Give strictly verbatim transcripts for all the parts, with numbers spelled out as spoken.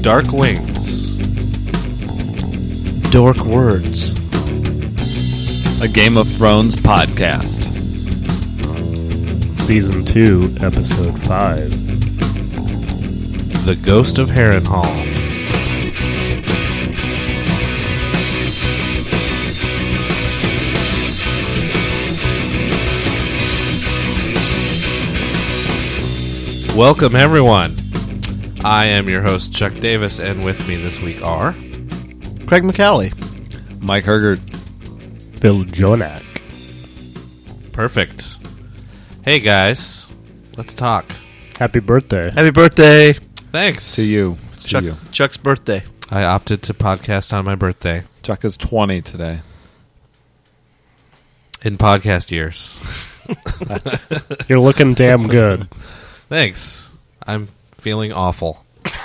Dark Wings. Dork Words. A Game of Thrones podcast. Season two, Episode five. The Ghost of Harrenhal. Welcome, everyone. I am your host, Chuck Davis, and with me this week are... Craig McCalley. Mike Hergert. Phil Jonak. Perfect. Hey, guys. Let's talk. Happy birthday. Happy birthday. Thanks. To you. To Chuck, you. Chuck's birthday. I opted to podcast on my birthday. Chuck is twenty today. In podcast years. You're looking damn good. Thanks. I'm feeling awful.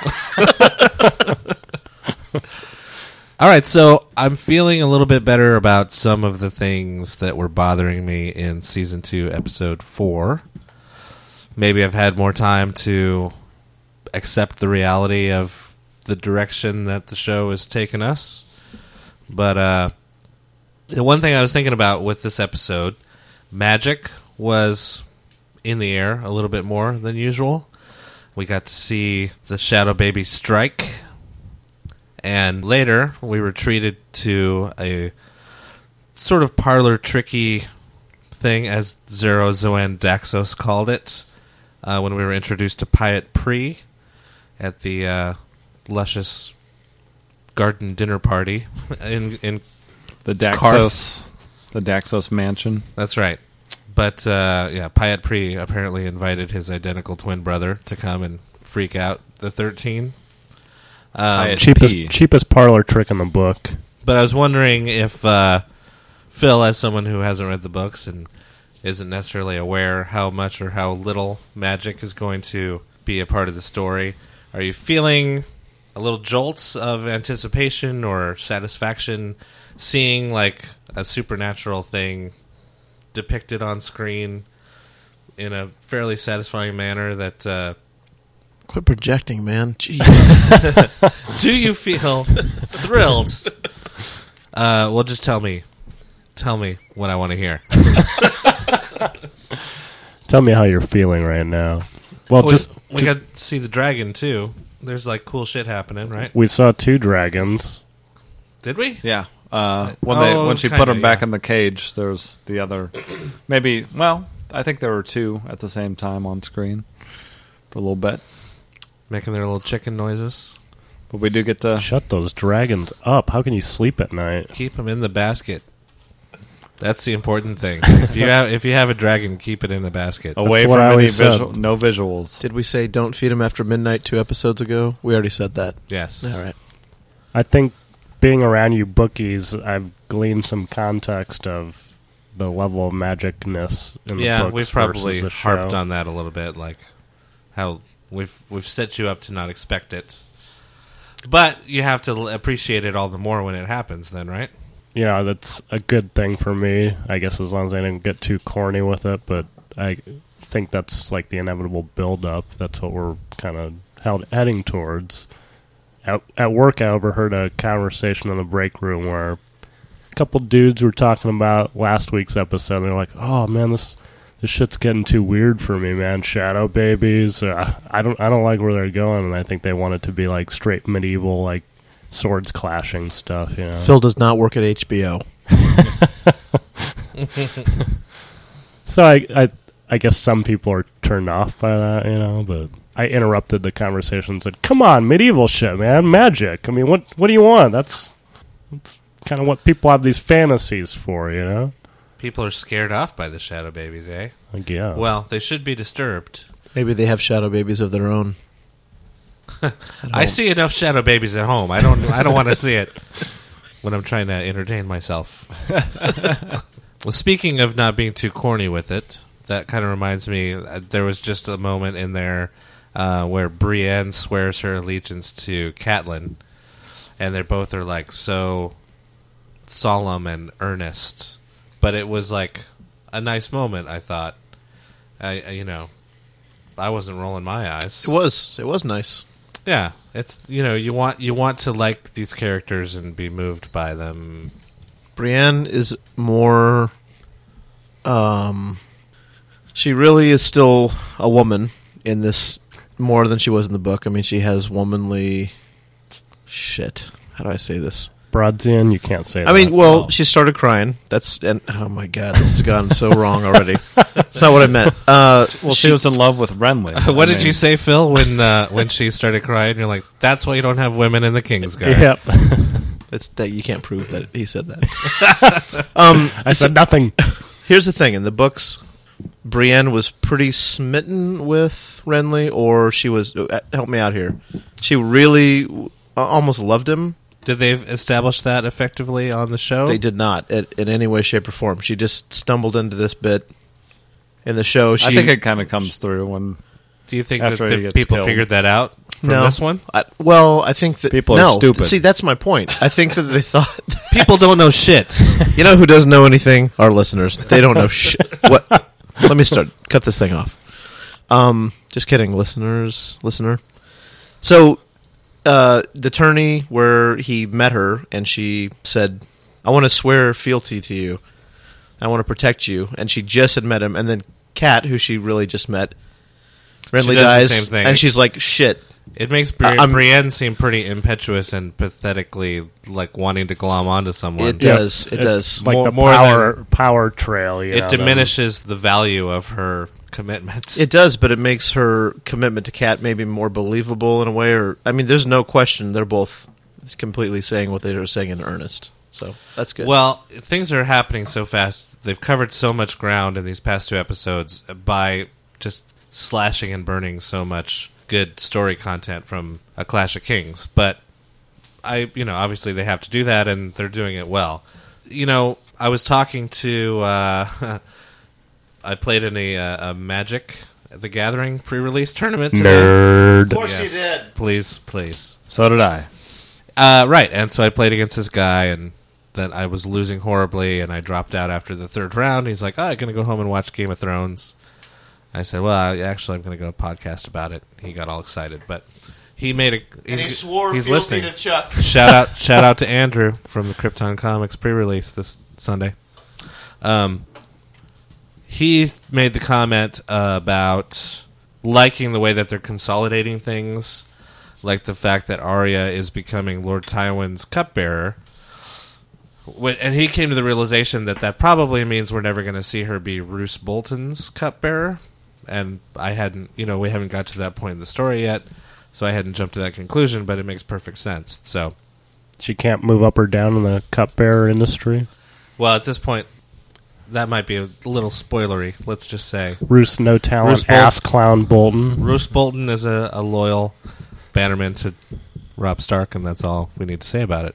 All right, so I'm feeling a little bit better about some of the things that were bothering me in Season two, Episode four. Maybe I've had more time to accept the reality of the direction that the show has taken us. But uh, the one thing I was thinking about with this episode, magic was in the air a little bit more than usual. We got to see the Shadow Baby strike. And later, we were treated to a sort of parlor tricky thing, as Zero Zoan Daxos called it, uh, when we were introduced to Pyat Pree at the uh, luscious garden dinner party in in The Daxos, Karth. the Daxos mansion. That's right. But, uh, yeah, Pyat Pree apparently invited his identical twin brother to come and freak out the thirteen. Um, Pyat Cheapest P. cheapest parlor trick in the book. but I was wondering if uh, Phil, as someone who hasn't read the books and isn't necessarily aware how much or how little magic is going to be a part of the story, are you feeling a little jolts of anticipation or satisfaction seeing like a supernatural thing depicted on screen in a fairly satisfying manner that uh, Quit projecting, man. Jeez. do you feel thrilled? Uh, well, just tell me. Tell me what I want to hear. Tell me how you're feeling right now. Well, we, just we got to see the dragon too. There's like cool shit happening, right? we saw two dragons. Did we? Yeah. Uh, when Oh, they when she put kinda, him back yeah. in the cage, there was the other. Maybe. Well, I think there were two at the same time on screen for a little bit. Making their little chicken noises. But we do get to. Shut those dragons up. How can you sleep at night? Keep them in the basket. That's the important thing. If you have if you have a dragon, keep it in the basket. Away That's what from I any always said. visual, no visuals. Did we say don't feed him after midnight two episodes ago? We already said that. Yes. All right. I think being around you bookies, I've gleaned some context of the level of magicness in the Yeah, books we've probably versus the harped show. on that a little bit, like how we've we've set you up to not expect it. But you have to l- appreciate it all the more when it happens, then, right? Yeah, that's a good thing for me, I guess, as long as I didn't get too corny with it. But I think that's like the inevitable build-up. That's what we're kind of held, heading towards. At, at work, I overheard a conversation in the break room where a couple dudes were talking about last week's episode. And they're like, "Oh man, this this shit's getting too weird for me, man. Shadow babies. Uh, I don't I don't like where they're going." And I think they want it to be like straight medieval, like swords clashing stuff. You know. Phil does not work at H B O. So I, I, I guess some people are turned off by that, you know. But I interrupted the conversation and said, "Come on, medieval shit, man, magic. I mean, what, what do you want? That's, that's kind of what people have these fantasies for, you know." People are scared off by the shadow babies, eh? I guess. Well, they should be disturbed. Maybe they have shadow babies of their own. I see enough shadow babies at home. I don't. I don't want to see it when I'm trying to entertain myself. Well, speaking of not being too corny with it, that kind of reminds me. Uh, there was just a moment in there uh, where Brienne swears her allegiance to Catelyn, and they both are like so solemn and earnest. But it was like a nice moment. I thought, I, I you know, I wasn't rolling my eyes. It was. It was nice. Yeah, it's you know you want you want to like these characters and be moved by them. Brienne is more. Um, she really is still a woman in this more than she was in the book. I mean, she has womanly shit. How do I say this? Broadzian, you can't say that. I mean, well, she started crying. That's and oh my god, this has gone so wrong already. That's not what I meant. Uh, Well, she, was in love with Renly. What I did mean, you say, Phil, when uh, when she started crying? You're like, that's why you don't have women in the Kingsguard. Yep. It's that you can't prove that he said that. um, I said nothing. Here's the thing: in the books, Brienne was pretty smitten with Renly, or she was. Uh, help me out here. She really uh, almost loved him. Did they establish that effectively on the show? They did not, at, in any way, shape, or form. She just stumbled into this bit in the show. She, I think it kind of comes through when Do you think that After he the gets people killed. figured that out from no. this one? I, well, I think that People are no. stupid. See, that's my point. I think that they thought. People don't know shit. You know who doesn't know anything? Our listeners. They don't know shit. What? Let me start. Cut this thing off. Um, just kidding, listeners. Listener. So, uh, the tourney where he met her and she said, "I want to swear fealty to you. I want to protect you." And she just had met him, and then Kat, who she really just met, Renly does the dies, same thing. and she's like, "Shit." It makes Bri- I'm- Brienne seem pretty impetuous and pathetically like wanting to glom onto someone. It does. It It's does. like More- the more power power trail. You it know, diminishes the value of her commitments. It does, but it makes her commitment to Kat maybe more believable in a way. Or I mean, there's no question they're both completely saying what they are saying in earnest. So that's good. Well, things are happening so fast. They've covered so much ground in these past two episodes by just slashing and burning so much good story content from A Clash of Kings. But I, you know, obviously they have to do that, and they're doing it well. You know, I was talking to. Uh, I played in a, uh, a Magic the Gathering pre-release tournament today. nerd. of course Yes. you did. Please, please. So did I. Uh, right, and so I played against this guy, and that I was losing horribly, and I dropped out after the third round. He's like, "Oh, I'm going to go home and watch Game of Thrones." I said, "Well, I, actually, I'm going to go podcast about it." He got all excited, but he made a. And He's, he swore he's fealty listening. to Chuck. Shout out, shout out to Andrew from the Krypton Comics pre-release this Sunday. Um, he made the comment uh, about liking the way that they're consolidating things, like the fact that Arya is becoming Lord Tywin's cupbearer. Wh- And he came to the realization that that probably means we're never going to see her be Roose Bolton's cupbearer. And I hadn't, you know, we haven't got to that point in the story yet, so I hadn't jumped to that conclusion, but it makes perfect sense. So, She can't move up or down in the cupbearer industry. well, at this point, that might be a little spoilery, let's just say. Roose no talent Roose Bolton. ass clown Bolton. Roose Bolton is a, a loyal bannerman to Robb Stark, and that's all we need to say about it.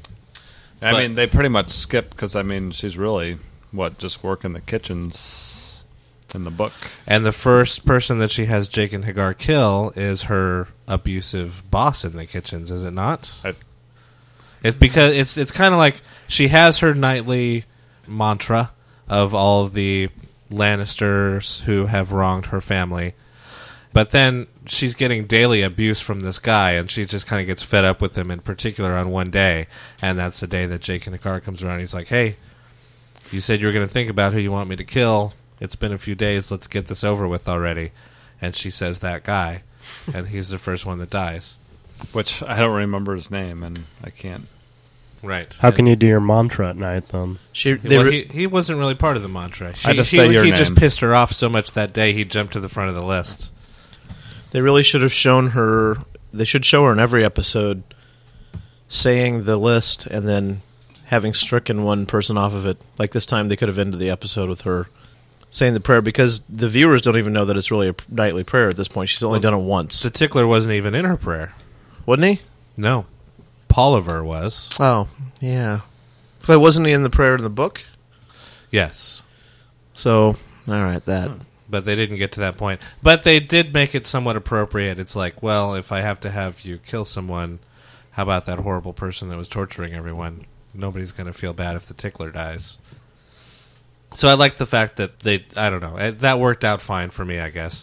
I But- mean, they pretty much skip because I mean, she's really what just working the kitchens in the book. And the first person that she has Jake and Hagar kill is her abusive boss in the kitchens, is it not? I, It's because it's it's kind of like she has her nightly mantra of all of the Lannisters who have wronged her family. But then she's getting daily abuse from this guy, and she just kind of gets fed up with him, in particular on one day. And that's the day that Jake and Hagar comes around. He's like, "Hey, you said you were going to think about who you want me to kill. It's been a few days. Let's get this over with already." And she says, "That guy." And he's the first one that dies. which I don't remember his name, and I can't. Right. How can you do your mantra at night then? She, they Well, re- he, he wasn't really part of the mantra. She, I just he say your he name. just pissed her off so much that day he jumped to the front of the list. They really should have shown her. They should show her in every episode saying the list and then having stricken one person off of it. Like this time, they could have ended the episode with her saying the prayer, because the viewers don't even know that it's really a nightly prayer at this point. She's only Well, done it once. The tickler wasn't even in her prayer. Wasn't he? No. Poliver was. Oh, yeah. But wasn't he in the prayer in the book? Yes. So, all right, that. But they didn't get to that point. But they did make it somewhat appropriate. It's like, well, if I have to have you kill someone, how about that horrible person that was torturing everyone? Nobody's going to feel bad if the tickler dies. So I like the fact that they, I don't know, eh, that worked out fine for me, I guess.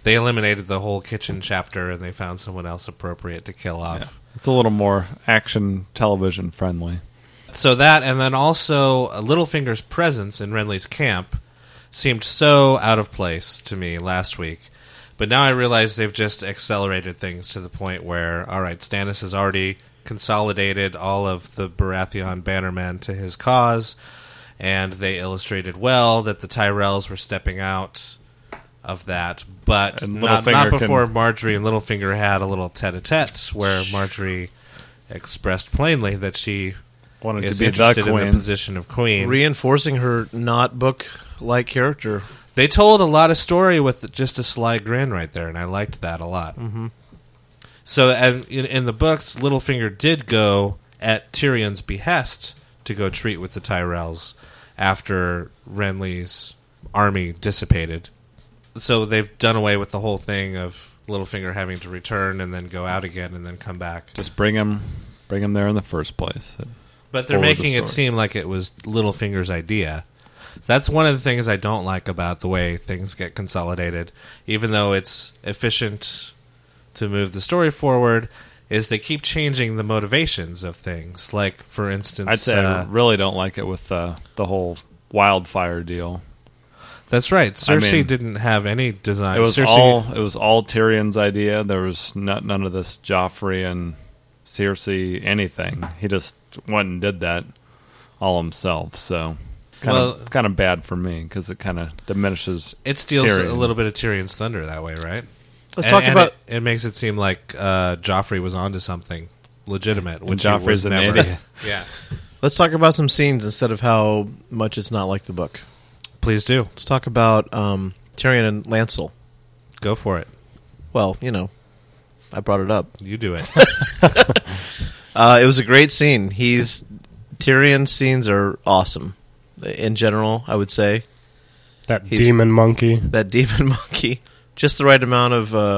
they eliminated the whole kitchen chapter and they found someone else appropriate to kill off. Yeah. It's a little more action television friendly. So that, and then also Littlefinger's presence in Renly's camp seemed so out of place to me last week. But now I realize they've just accelerated things to the point where, all right, Stannis has already consolidated all of the Baratheon bannermen to his cause, and they illustrated well that the Tyrells were stepping out of that, but And not, Littlefinger not before can- Marjorie and Littlefinger had a little tete-a-tete where Marjorie expressed plainly that she Wanted is to be the interested in queen. the position of queen. Reinforcing her not book-like character. They told a lot of story with just a sly grin right there, and I liked that a lot. Mm-hmm. So, and in, in the books, Littlefinger did go at Tyrion's behest to go treat with the Tyrells after Renly's army dissipated. So they've done away with the whole thing of Littlefinger having to return and then go out again and then come back. Just bring him, bring him there in the first place. But they're Forward the making it story. seem like it was Littlefinger's idea. That's one of the things I don't like about the way things get consolidated. Even though it's efficient to move the story forward, is they keep changing the motivations of things. Like, for instance... I'd say uh, I really don't like it with uh, the whole wildfire deal. that's right. Cersei mean, didn't have any design. It was Cersei, all it was all Tyrion's idea. There was not, none of this Joffrey and Cersei anything. He just went and did that all himself. So kind Well- of kind of bad for me because it kind of diminishes. It steals Tyrion. a little bit of Tyrion's thunder that way, right? Let's And- talk and about... It, it makes it seem like uh, Joffrey was onto something legitimate, And which he Joffrey's was an never. idiot. Yeah. Let's talk about some scenes instead of how much it's not like the book. Please do. Let's talk about um, Tyrion and Lancel. Go for it. Well, you know, I brought it up. You do it. Uh, it was a great scene. He's Tyrion's scenes are awesome. In general, I would say That He's- demon monkey. that demon monkey, just the right amount of uh,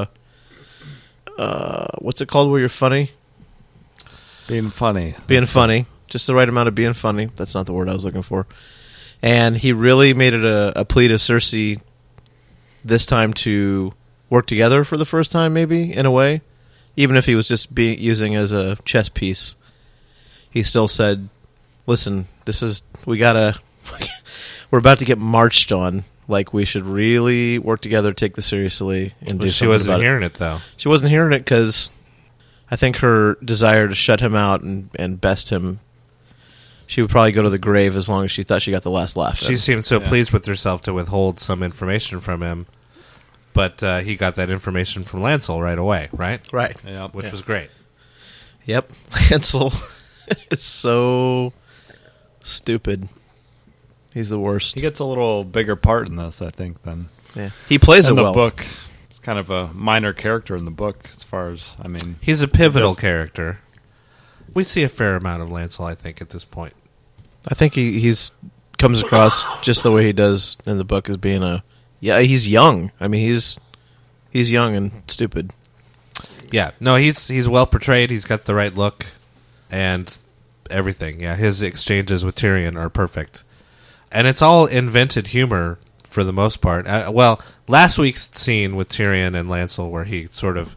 uh, what's it called where you're funny, Being funny. being funny, just the right amount of being funny. That's not the word I was looking for. And he really made it a, a plea to Cersei this time to work together for the first time, maybe in a way, even if he was just be, using as a chess piece. He still said, "Listen, this is we gotta. We're about to get marched on. Like we should really work together, take this seriously, and do But she something wasn't about it." hearing it, though. She wasn't hearing it because I think her desire to shut him out and, and best him, she would probably go to the grave as long as she thought she got the last laugh. She seemed so Yeah. pleased with herself to withhold some information from him, but uh, he got that information from Lancel right away, right? right. Yep. Which Yeah. was great. Yep. Hansel is so stupid. He's the worst. He gets a little bigger part in this, I think, than Yeah. He plays in it the well. book. It's kind of a minor character in the book, as far as I mean. He's a pivotal Does- character. We see a fair amount of Lancel, I think, at this point. I think he he's comes across just the way he does in the book as being a yeah. He's young. I mean, he's he's young and stupid. Yeah, no, he's he's well portrayed. He's got the right look and everything. Yeah, his exchanges with Tyrion are perfect, and it's all invented humor for the most part. Uh, well, last week's scene with Tyrion and Lancel, where he sort of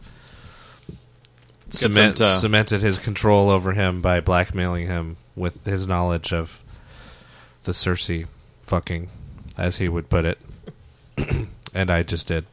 cement, him to- cemented his control over him by blackmailing him with his knowledge of the Cersei fucking, as he would put it, and I just did.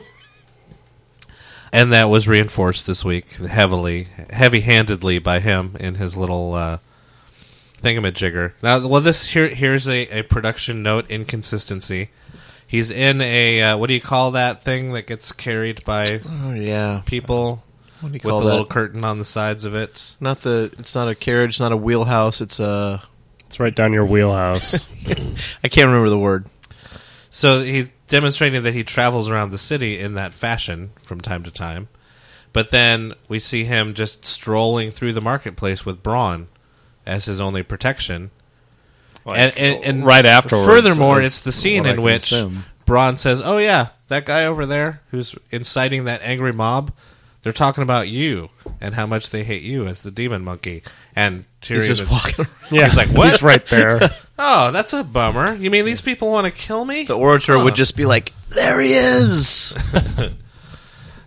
And that was reinforced this week heavily, heavy-handedly by him in his little uh, thingamajigger. Now, well, this here here's a, a production note inconsistency. He's in a uh, what do you call that thing that gets carried by Oh yeah. people What do you with call a that? little curtain on the sides of it? Not the. It's not a carriage. Not a wheelhouse. It's a. It's right down your wheelhouse. I can't remember the word. So he's demonstrating that he travels around the city in that fashion from time to time. But then we see him just strolling through the marketplace with Bronn as his only protection. Like, and, and, and right afterwards. Furthermore, is it's the scene what I in can which assume. Bronn says, "Oh yeah, that guy over there who's inciting that angry mob, they're talking about you and how much they hate you as the demon monkey." And Tyrion He's just is- walking around. Yeah, He's like, "What?" He's right there. "Oh, that's a bummer. You mean these people want to kill me?" The orator Huh. would just be like, "There he is."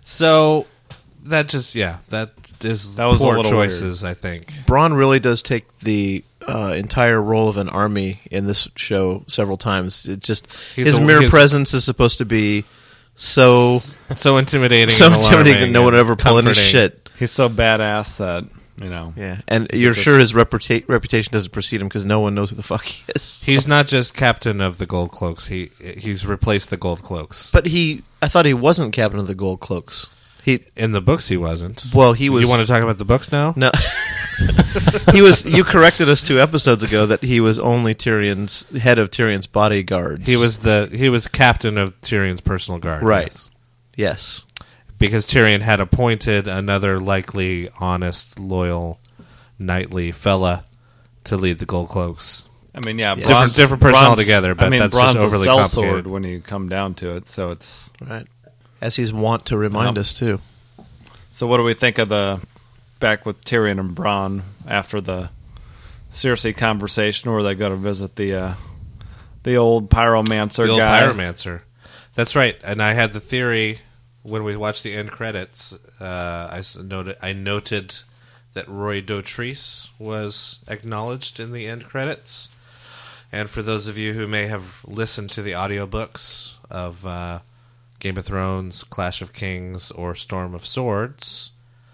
So that just yeah, that is That was a poor little choices. I think. Bronn really does take the uh, entire role of an army in this show several times. It just He's his a- mere he's- presence is supposed to be so So intimidating, so and intimidating that alarming no one and ever pull any comforting. shit. He's so badass that, you know. Yeah, and you're Just- sure his reputa- reputation doesn't precede him because no one knows who the fuck he is. He's not just captain of the Gold Cloaks. He he's replaced the Gold Cloaks. But he, I thought he wasn't captain of the Gold Cloaks. He, In the books, he wasn't. well, he was. You want to talk about the books now? No, he was. You corrected us two episodes ago that he was only Tyrion's head of Tyrion's bodyguards. He was the he was captain of Tyrion's personal guard. Right. yes. Yes. Because Tyrion had appointed another likely honest, loyal, knightly fella to lead the Gold Cloaks. I mean, yeah, Yeah. Bronn's- Different- different person Bronn's- altogether, but I mean, that's Bronn's just overly a complicated. sellsword when you come down to it. So it's Right. As he's wont to remind Yep. us too. so. What do we think of the back with Tyrion and Bronn after the Cersei conversation, where they go to visit the uh, the old pyromancer The old guy? pyromancer. That's right. And I had the theory when we watched the end credits. Uh, I s- noted I noted that Roy Dotrice was acknowledged in the end credits. And for those of you who may have listened to the audiobooks of uh, Game of Thrones, Clash of Kings, or Storm of Swords,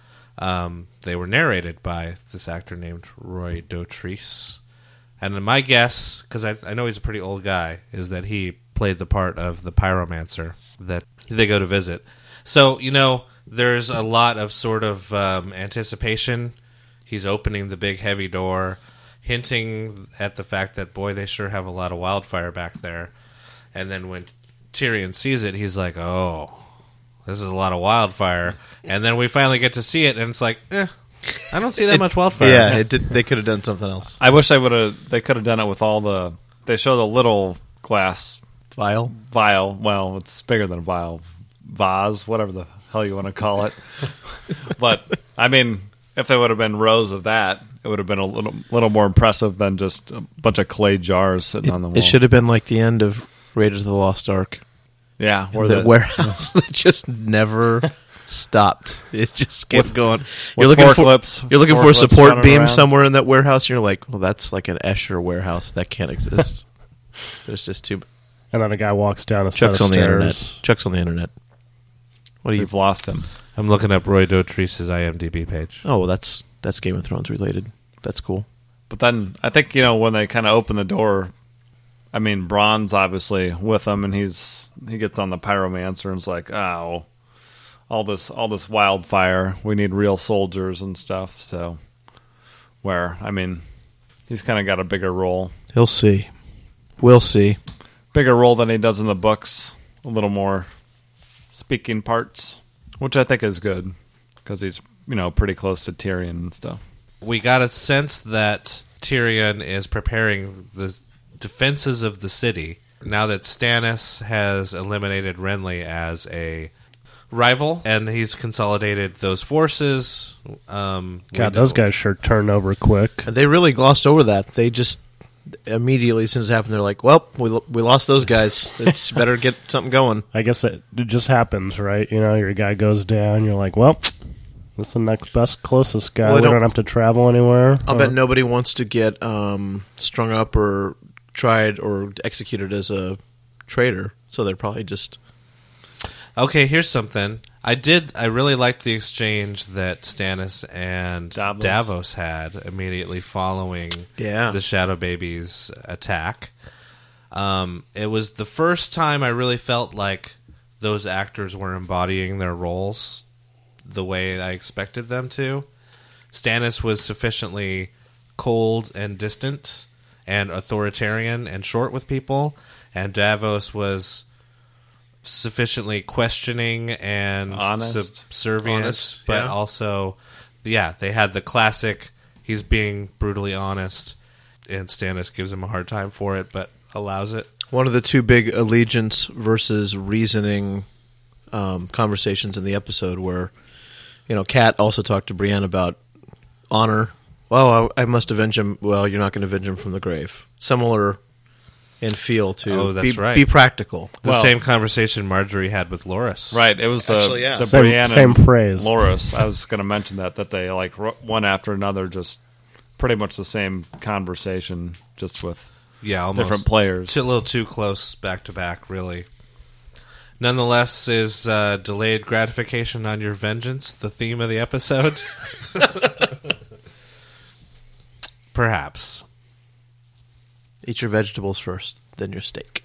um, they were narrated by this actor named Roy Dotrice. And my guess, because I, I know he's a pretty old guy, is that he played the part of the pyromancer that they go to visit. So, you know, there's a lot of sort of um, anticipation. He's opening the big heavy door, hinting at the fact that, boy, they sure have a lot of wildfire back there. And then when Tyrion sees it, he's like, oh, this is a lot of wildfire. And then we finally get to see it, and it's like, eh, I don't see that It- much wildfire. Yeah, it did, they could have done something else. I wish they would have. They could have done it with all the. They show the little glass Vile. vial. Well, it's bigger than a vial, vase, whatever the hell you want to call it. But I mean, if there would have been rows of that, it would have been a little, little more impressive than just a bunch of clay jars sitting It, on the wall. it should have been like the end of Raiders of the Lost Ark. yeah, Or or the, the, warehouse that just never stopped. It just kept With- going. with You're looking for forklifts- you're looking for a forklifts support running beam around. somewhere in that warehouse. And you're like, well, that's like an Escher warehouse that can't exist. There's just too. And then a guy walks down a set Chuck's of on the internet. stairs. Chuck's on the internet. What do you? We've lost him. I'm looking up Roy Dotrice's I M D B page. Oh, well, that's that's Game of Thrones related. That's cool. But then I think, you know, when they kind of open the door, I mean, Bronn's obviously with them, and he's he gets on the pyromancer and is like, oh, all this all this wildfire, we need real soldiers and stuff. So, where I mean, he's kind of got a bigger role, He'll see. We'll see. bigger role than he does in the books. A little more speaking parts, which I think is good because he's, you know, pretty close to Tyrion and stuff. We got a sense that Tyrion is preparing the defenses of the city now that Stannis has eliminated Renly as a rival, and he's consolidated those forces. Um, we God, know- those guys sure turned over quick. And they really glossed over that. They just immediately, as soon as it happened, they're like, "Well, we lo- we lost those guys. It's better get something going." I guess it, it just happens, right? You know, your guy goes down. You're like, well, that's the next best, closest guy. Well, I we don't- don't have to travel anywhere. I'll Uh, bet nobody wants to get um, strung up or tried or executed as a traitor. So they're probably just Okay, here's something. I did. I really liked the exchange that Stannis and Davos. Davos had immediately following Yeah. the Shadow Babies attack. Um, it was the first time I really felt like those actors were embodying their roles the way I expected them to. Stannis was sufficiently cold and distant and authoritarian and short with people, and Davos was sufficiently questioning and Honest. subservient, Honest, but yeah. also, yeah, they had the classic, he's being brutally honest, and Stannis gives him a hard time for it, but allows it. one of the two big allegiance versus reasoning um, conversations in the episode where, you know, Kat also talked to Brienne about honor. Well, I, I must avenge him. Well, you're not going to avenge him from the grave. Similar and feel to Oh, that's be, right. be practical. The Well- same conversation Marjorie had with Loris. Right. It was the, Actually, yeah. the Same- Brienne same and phrase. Loris. I was going to mention that, that they, like, ro- one after another, just pretty much the same conversation, just with Yeah, almost. different players. Too, a little too close back to back, really. Nonetheless, is uh, delayed gratification on your vengeance the theme of the episode? Perhaps. Eat your vegetables first, then your steak.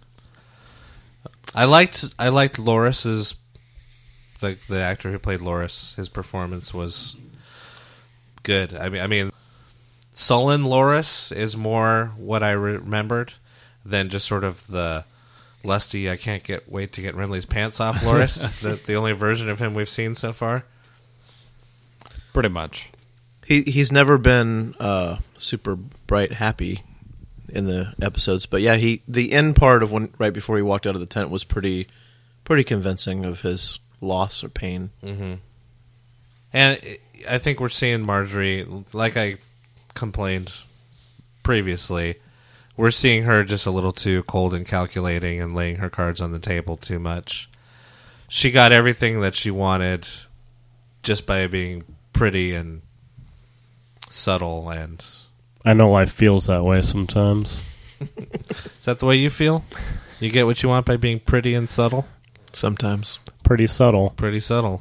I liked I liked Loris's the the actor who played Loris. His performance was good. I mean, I mean, sullen Loris is more what I remembered than just sort of the lusty. I can't get wait to get Renly's pants off Loris. the the only version of him we've seen so far. Pretty much. He he's never been uh, super bright, happy in the episodes, but yeah, he the end part of when right before he walked out of the tent was pretty pretty convincing of his loss or pain. Mm-hmm. And I think we're seeing Marjorie, like I complained previously, we're seeing her just a little too cold and calculating and laying her cards on the table too much. She got everything that she wanted just by being pretty and subtle. And I know life feels that way sometimes. is that the way you feel? You get what you want by being pretty and subtle? Sometimes, Pretty subtle. Pretty subtle.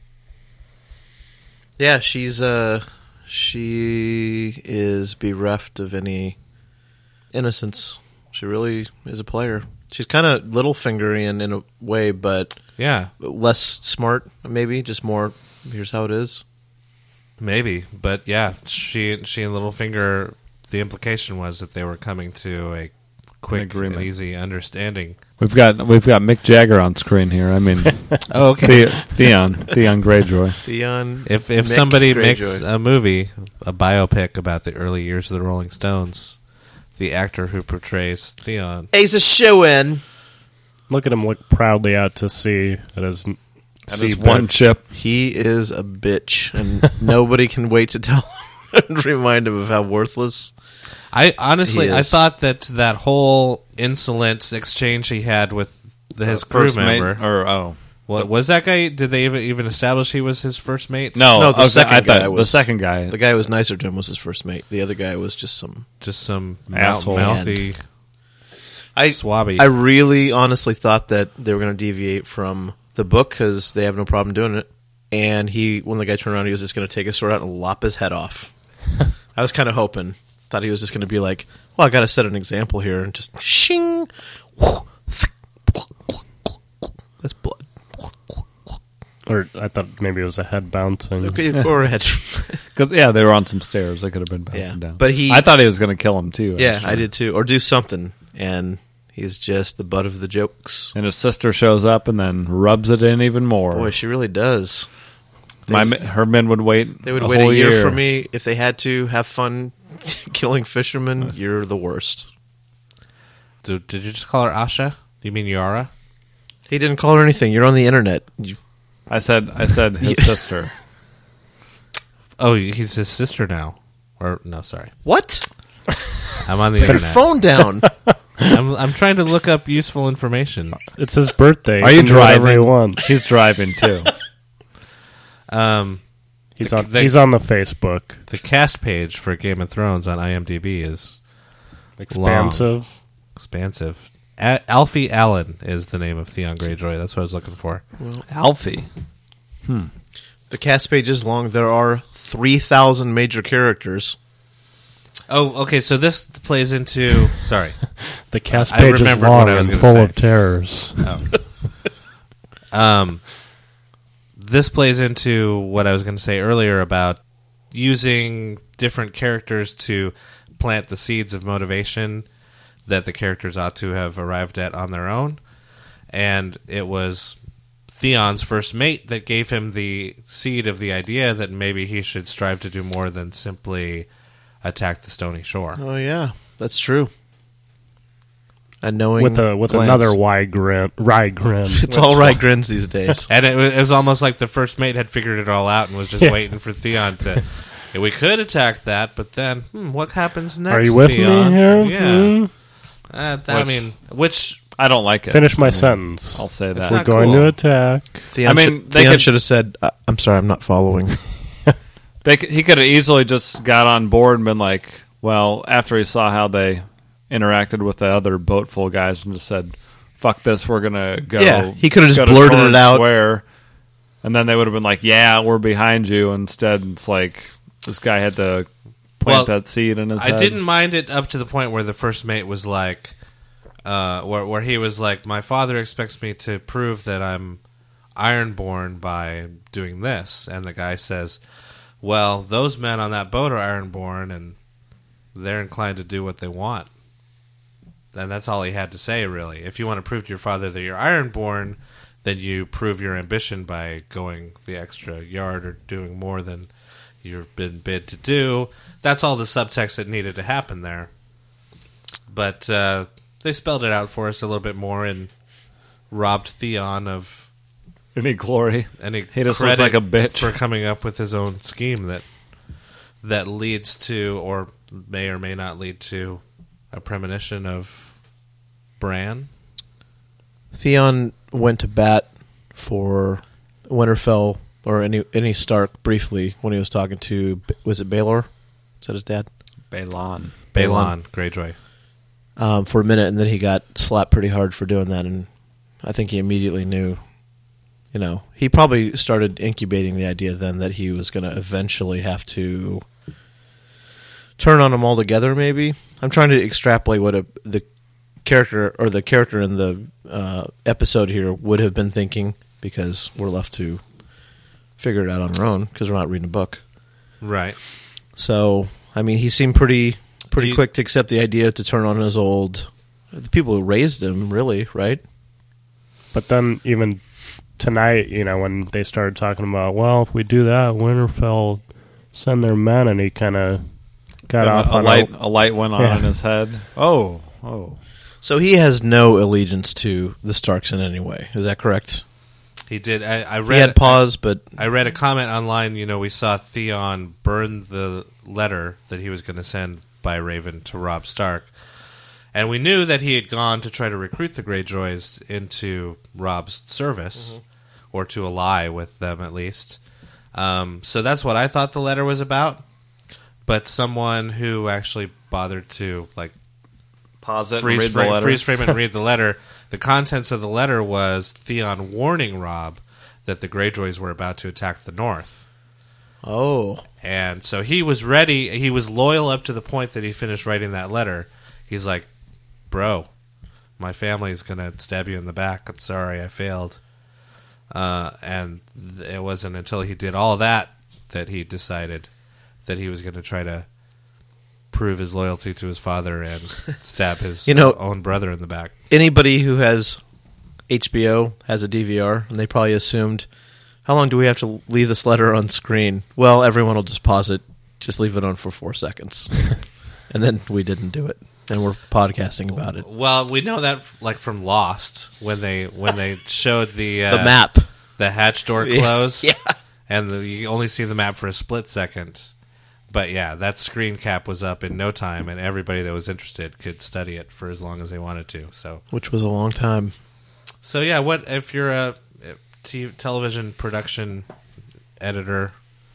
yeah, she's uh she is bereft of any innocence. She really is a player. She's kind of Littlefinger in in a way, but Yeah, less smart, maybe. Just more. Here's how it is. maybe. But yeah, she she and Littlefinger, the implication was that they were coming to a quick and agreement. easy understanding. We've got we've got Mick Jagger on screen here. I mean, Oh, okay. the, Theon Theon Greyjoy. Theon. If if Mick somebody Greyjoy. makes a movie, a biopic about the early years of the Rolling Stones, the actor who portrays Theon, He's a shoe-in. Look at him look proudly out to sea at his That sea is one bitch. chip. He is a bitch, and nobody can wait to tell him and remind him of how worthless. I honestly He I is. thought that that whole insolent exchange he had with the, his crew First mate- member. or oh What was that guy? Did they even even establish he was his first mate? no, No, the okay, second I guy thought- the was- second guy. The guy who was nicer to him was his first mate. The other guy was just some. just some Asshole. mouth, mouthy, I swabby. I really honestly thought that they were going to deviate from the book because they have no problem doing it. And he, when the guy turned around, he was just going to take his sword out and lop his head off. I was kind of hoping, thought he was just going to be like, "Well, I got to set an example here," and just shing. That's blood. Or I thought maybe it was a head bouncing. Okay, or a head. 'Cause, yeah, they were on some stairs. They could have been bouncing Yeah, down. but he- I thought he was going to kill him too. Yeah, actually. I did too. Or do something, and he's just the butt of the jokes. And his sister shows up and then rubs it in even more. Boy, she really does. My men- her men would wait. They would a wait whole a year, year for me if they had to have fun killing fishermen. You're the worst. did, did you just call her Asha? Do you mean Yara? He didn't call her anything. You're on the internet. You, I said. I said his sister. Oh, he's his sister now. Or no, sorry, what? I'm on the Put your internet. phone down. I'm, I'm trying to look up useful information. It's his birthday. Are He you can do whatever driving? He wants. He's driving too. Um, He's The- on. the- he's on the Facebook. the cast page for Game of Thrones on IMDb is Expansive. expansive. A- Alfie Allen is the name of Theon Greyjoy. That's what I was looking for. Alfie. The cast page is long. There are three thousand major characters. Oh, okay. So this plays into. Sorry. The cast I page is remembered long what I was and gonna full say. of terrors. Um, this plays into what I was going to say earlier about using different characters to plant the seeds of motivation that the characters ought to have arrived at on their own. And it was Theon's first mate that gave him the seed of the idea that maybe he should strive to do more than simply attack the stony shore. Oh yeah, that's true. A knowing with a with glance. another wide grin, wry grin. It's all right grins these days. And it was, it was almost like the first mate had figured it all out and was just Yeah. waiting for Theon to. We could attack that, but then hmm, what happens next? Are you with Theon? me here? Yeah. Hmm? Uh, I Which- mean, which I don't like it. Finish my I mean, sentence. I'll say It's that. We're not going cool. to attack. Theon I mean, should, they Theon could- should have said, uh, "I'm sorry, I'm not following." They could, he could have easily just got on board and been like, well, after he saw how they interacted with the other boat full of guys and just said, fuck this, we're going to go. Yeah, he could have just go to blurted Torrance it out. Square. And then they would have been like, yeah, we're behind you. Instead, it's like this guy had to plant Well, that seed in his I head. didn't mind it up to the point where the first mate was like, uh, where where he was like, my father expects me to prove that I'm Ironborn by doing this, and the guy says, well, those men on that boat are Ironborn, and they're inclined to do what they want. And that's all he had to say, really. If you want to prove to your father that you're Ironborn, then you prove your ambition by going the extra yard or doing more than you've been bid to do. That's all the subtext that needed to happen there. But uh, they spelled it out for us a little bit more and robbed Theon of Any glory. any He just credit looks like a bitch. for coming up with his own scheme that that leads to, or may or may not lead to, a premonition of Bran. Theon went to bat for Winterfell or any any Stark briefly when he was talking to, was it Baelor? Is that his dad? Balon. Balon Greyjoy. Um, for a minute, and then he got slapped pretty hard for doing that, and I think he immediately knew. You know, he probably started incubating the idea then that he was going to eventually have to turn on them altogether. Maybe I'm trying to extrapolate what a, the character or the character in the uh, episode here would have been thinking, because we're left to figure it out on our own because we're not reading a book. Right. So, I mean, he seemed pretty pretty Do you- quick to accept the idea to turn on his old the people who raised him, really, right? But then even tonight, you know, when they started talking about, well, if we do that, Winterfell send their men, and he kind of got Then off a on light. a, A light went on Yeah. in his head. Oh, oh. So he has no allegiance to the Starks in any way. Is that correct? He did. I, I He read. had pause, but I read a comment online. You know, we saw Theon burn the letter that he was going to send by Raven to Robb Stark, and we knew that he had gone to try to recruit the Greyjoys into Robb's service, or to ally with them at least. Um, so that's what I thought the letter was about. But someone who actually bothered to like Pause it and freeze read the frame, letter. freeze frame and read the letter. The contents of the letter was Theon warning Robb that the Greyjoys were about to attack the North. oh, And so he was ready. He was loyal up to the point that he finished writing that letter. He's like, bro, my family's going to stab you in the back. I'm sorry, I failed. Uh, and th- it wasn't until he did all that that he decided that he was going to try to prove his loyalty to his father and stab his You know- own brother in the back. anybody who has H B O has a D V R, and they probably assumed, how long do we have to leave this letter on screen? Well, everyone will just pause it, just leave it on for four seconds. And then we didn't do it, and we're podcasting about it. Well, we know that f- like from Lost when they when they showed the uh, The map. the hatch door Yeah. close, Yeah. and the, you only see the map for a split second. But yeah, that screen cap was up in no time, and everybody that was interested could study it for as long as they wanted to. So, Which was a long time. so yeah, what if you're a t- television production editor?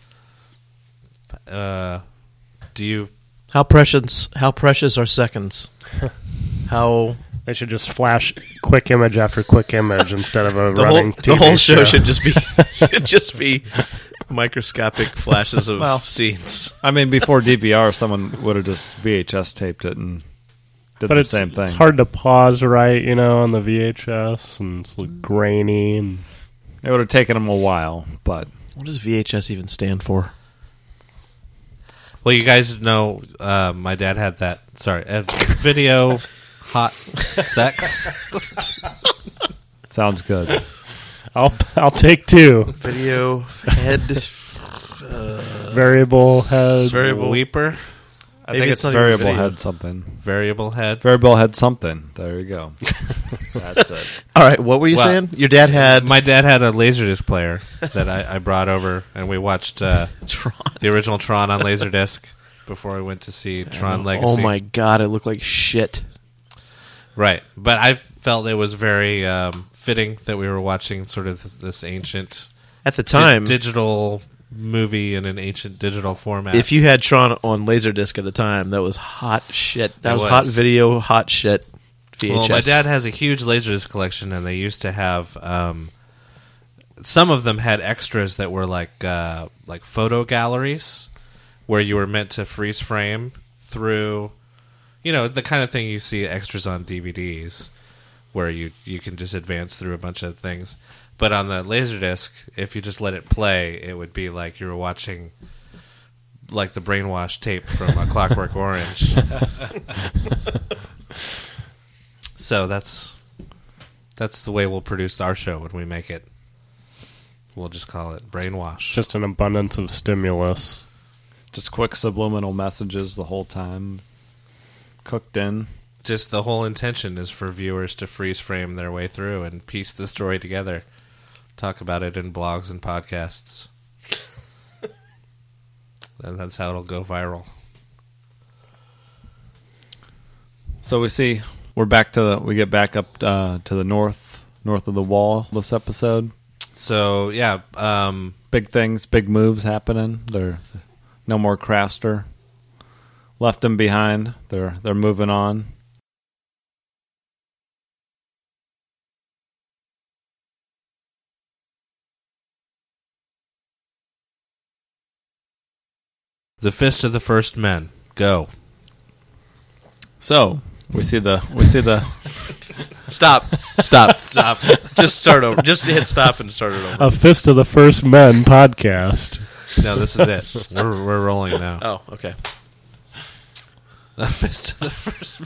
Uh, do you? How precious? How precious are seconds? How they should just flash quick image after quick image instead of a the running whole T V the whole show, should just be should just be microscopic flashes of Well, scenes. I mean, before D V R, someone would have just V H S taped it and did But the it's, same thing. it's hard to pause right, you know, on the V H S, and it's like grainy. And It would have taken them a while, but What does V H S even stand for? Well, you guys know uh, my dad had that. Sorry, uh, video hot sex. sounds good. I'll I'll take two. Video head. Variable head. Variable- Weeper, I Maybe think it's it's not even variable video. head something. variable head. Variable head something. There you go. That's it. All right, what were you Well, saying? Your dad had My dad had a Laserdisc player that I, I brought over, and we watched uh, Tron. the original Tron on Laserdisc before we went to see Tron Legacy. Oh my god, it looked like shit. Right, but I felt it was very um, fitting that we were watching sort of this, this ancient At the time, di- digital movie in an ancient digital format. if you had Tron on Laserdisc at the time, that was hot shit. That It was, was. hot video, hot shit. V H S. Well, my dad has a huge Laserdisc collection, and they used to have um, some of them had extras that were like uh, like photo galleries, where you were meant to freeze frame through, you know, the kind of thing you see extras on D V Ds, where you you can just advance through a bunch of things. But on the Laserdisc, if you just let it play, it would be like you were watching like the brainwash tape from A Clockwork Orange. So that's that's the way we'll produce our show when we make it. We'll just call it Brainwash. Just an abundance of stimulus. Just quick subliminal messages the whole time, cooked in. Just the whole intention is for viewers to freeze frame their way through and piece the story together. Talk about it in blogs and podcasts. And that's how it'll go viral. So we see we're back to the we get back up uh, to the north north of the wall this episode. So yeah, um, Big things, big moves happening. They're no more Craster. Left him behind. They're they're moving on. the Fist of the First Men. Go. So we see the we see the Stop. Stop. Stop. Just start over. Just hit stop and start it over. A Fist of the First Men podcast. No, this is it. We're we're rolling now. Oh, okay. The Fist of the First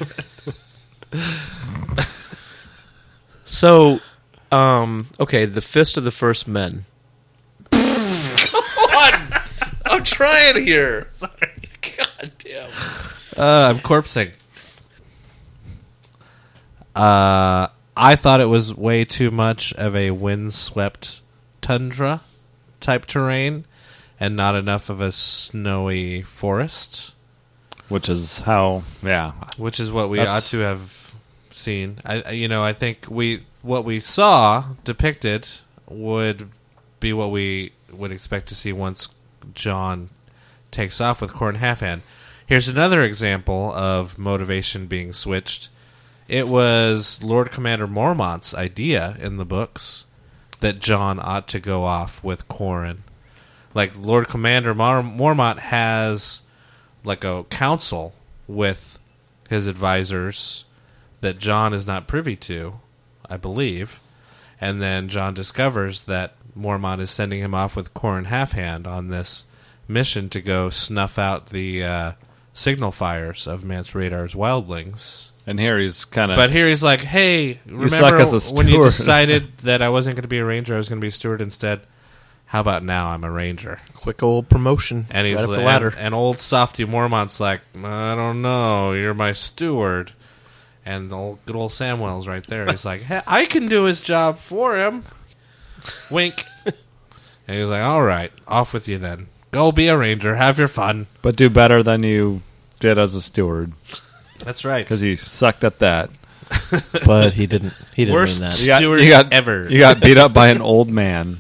Men. So, um, okay, the Fist of the First Men. Come on! I'm trying here. Sorry. God damn. Uh, I'm corpsing. Uh, I thought it was way too much of a windswept tundra type terrain and not enough of a snowy forest, which is how yeah which is what we That's- ought to have seen. I, I- you know, I think we what we saw depicted would be what we would expect to see once John takes off with Corn Halfhand. Here's another example of motivation being switched. It was Lord Commander Mormont's idea in the books that John ought to go off with Corrin. Like, Lord Commander Mar- Mormont has like a council with his advisors that John is not privy to, I believe. And then John discovers that Mormont is sending him off with Corrin Halfhand on this mission to go snuff out the uh, signal fires of Mance Raydar's wildlings. and here he's kind of But here he's like, hey, suck remember as a when you steward." decided that I wasn't going to be a ranger, I was going to be a steward instead? How about now I'm a ranger? Quick old promotion. And he's right up like, the ladder. And, and old softy Mormont's like, I don't know, you're my steward. And the old, good old Samwell's right there. He's like, hey, I can do his job for him. Wink. And he's like, all right, off with you then. Go be a ranger. Have your fun. but do better than you did as a steward That's right. because he sucked at that. But he didn't. He didn't Worst mean that. You got- steward you got- ever. You got beat up by an old man.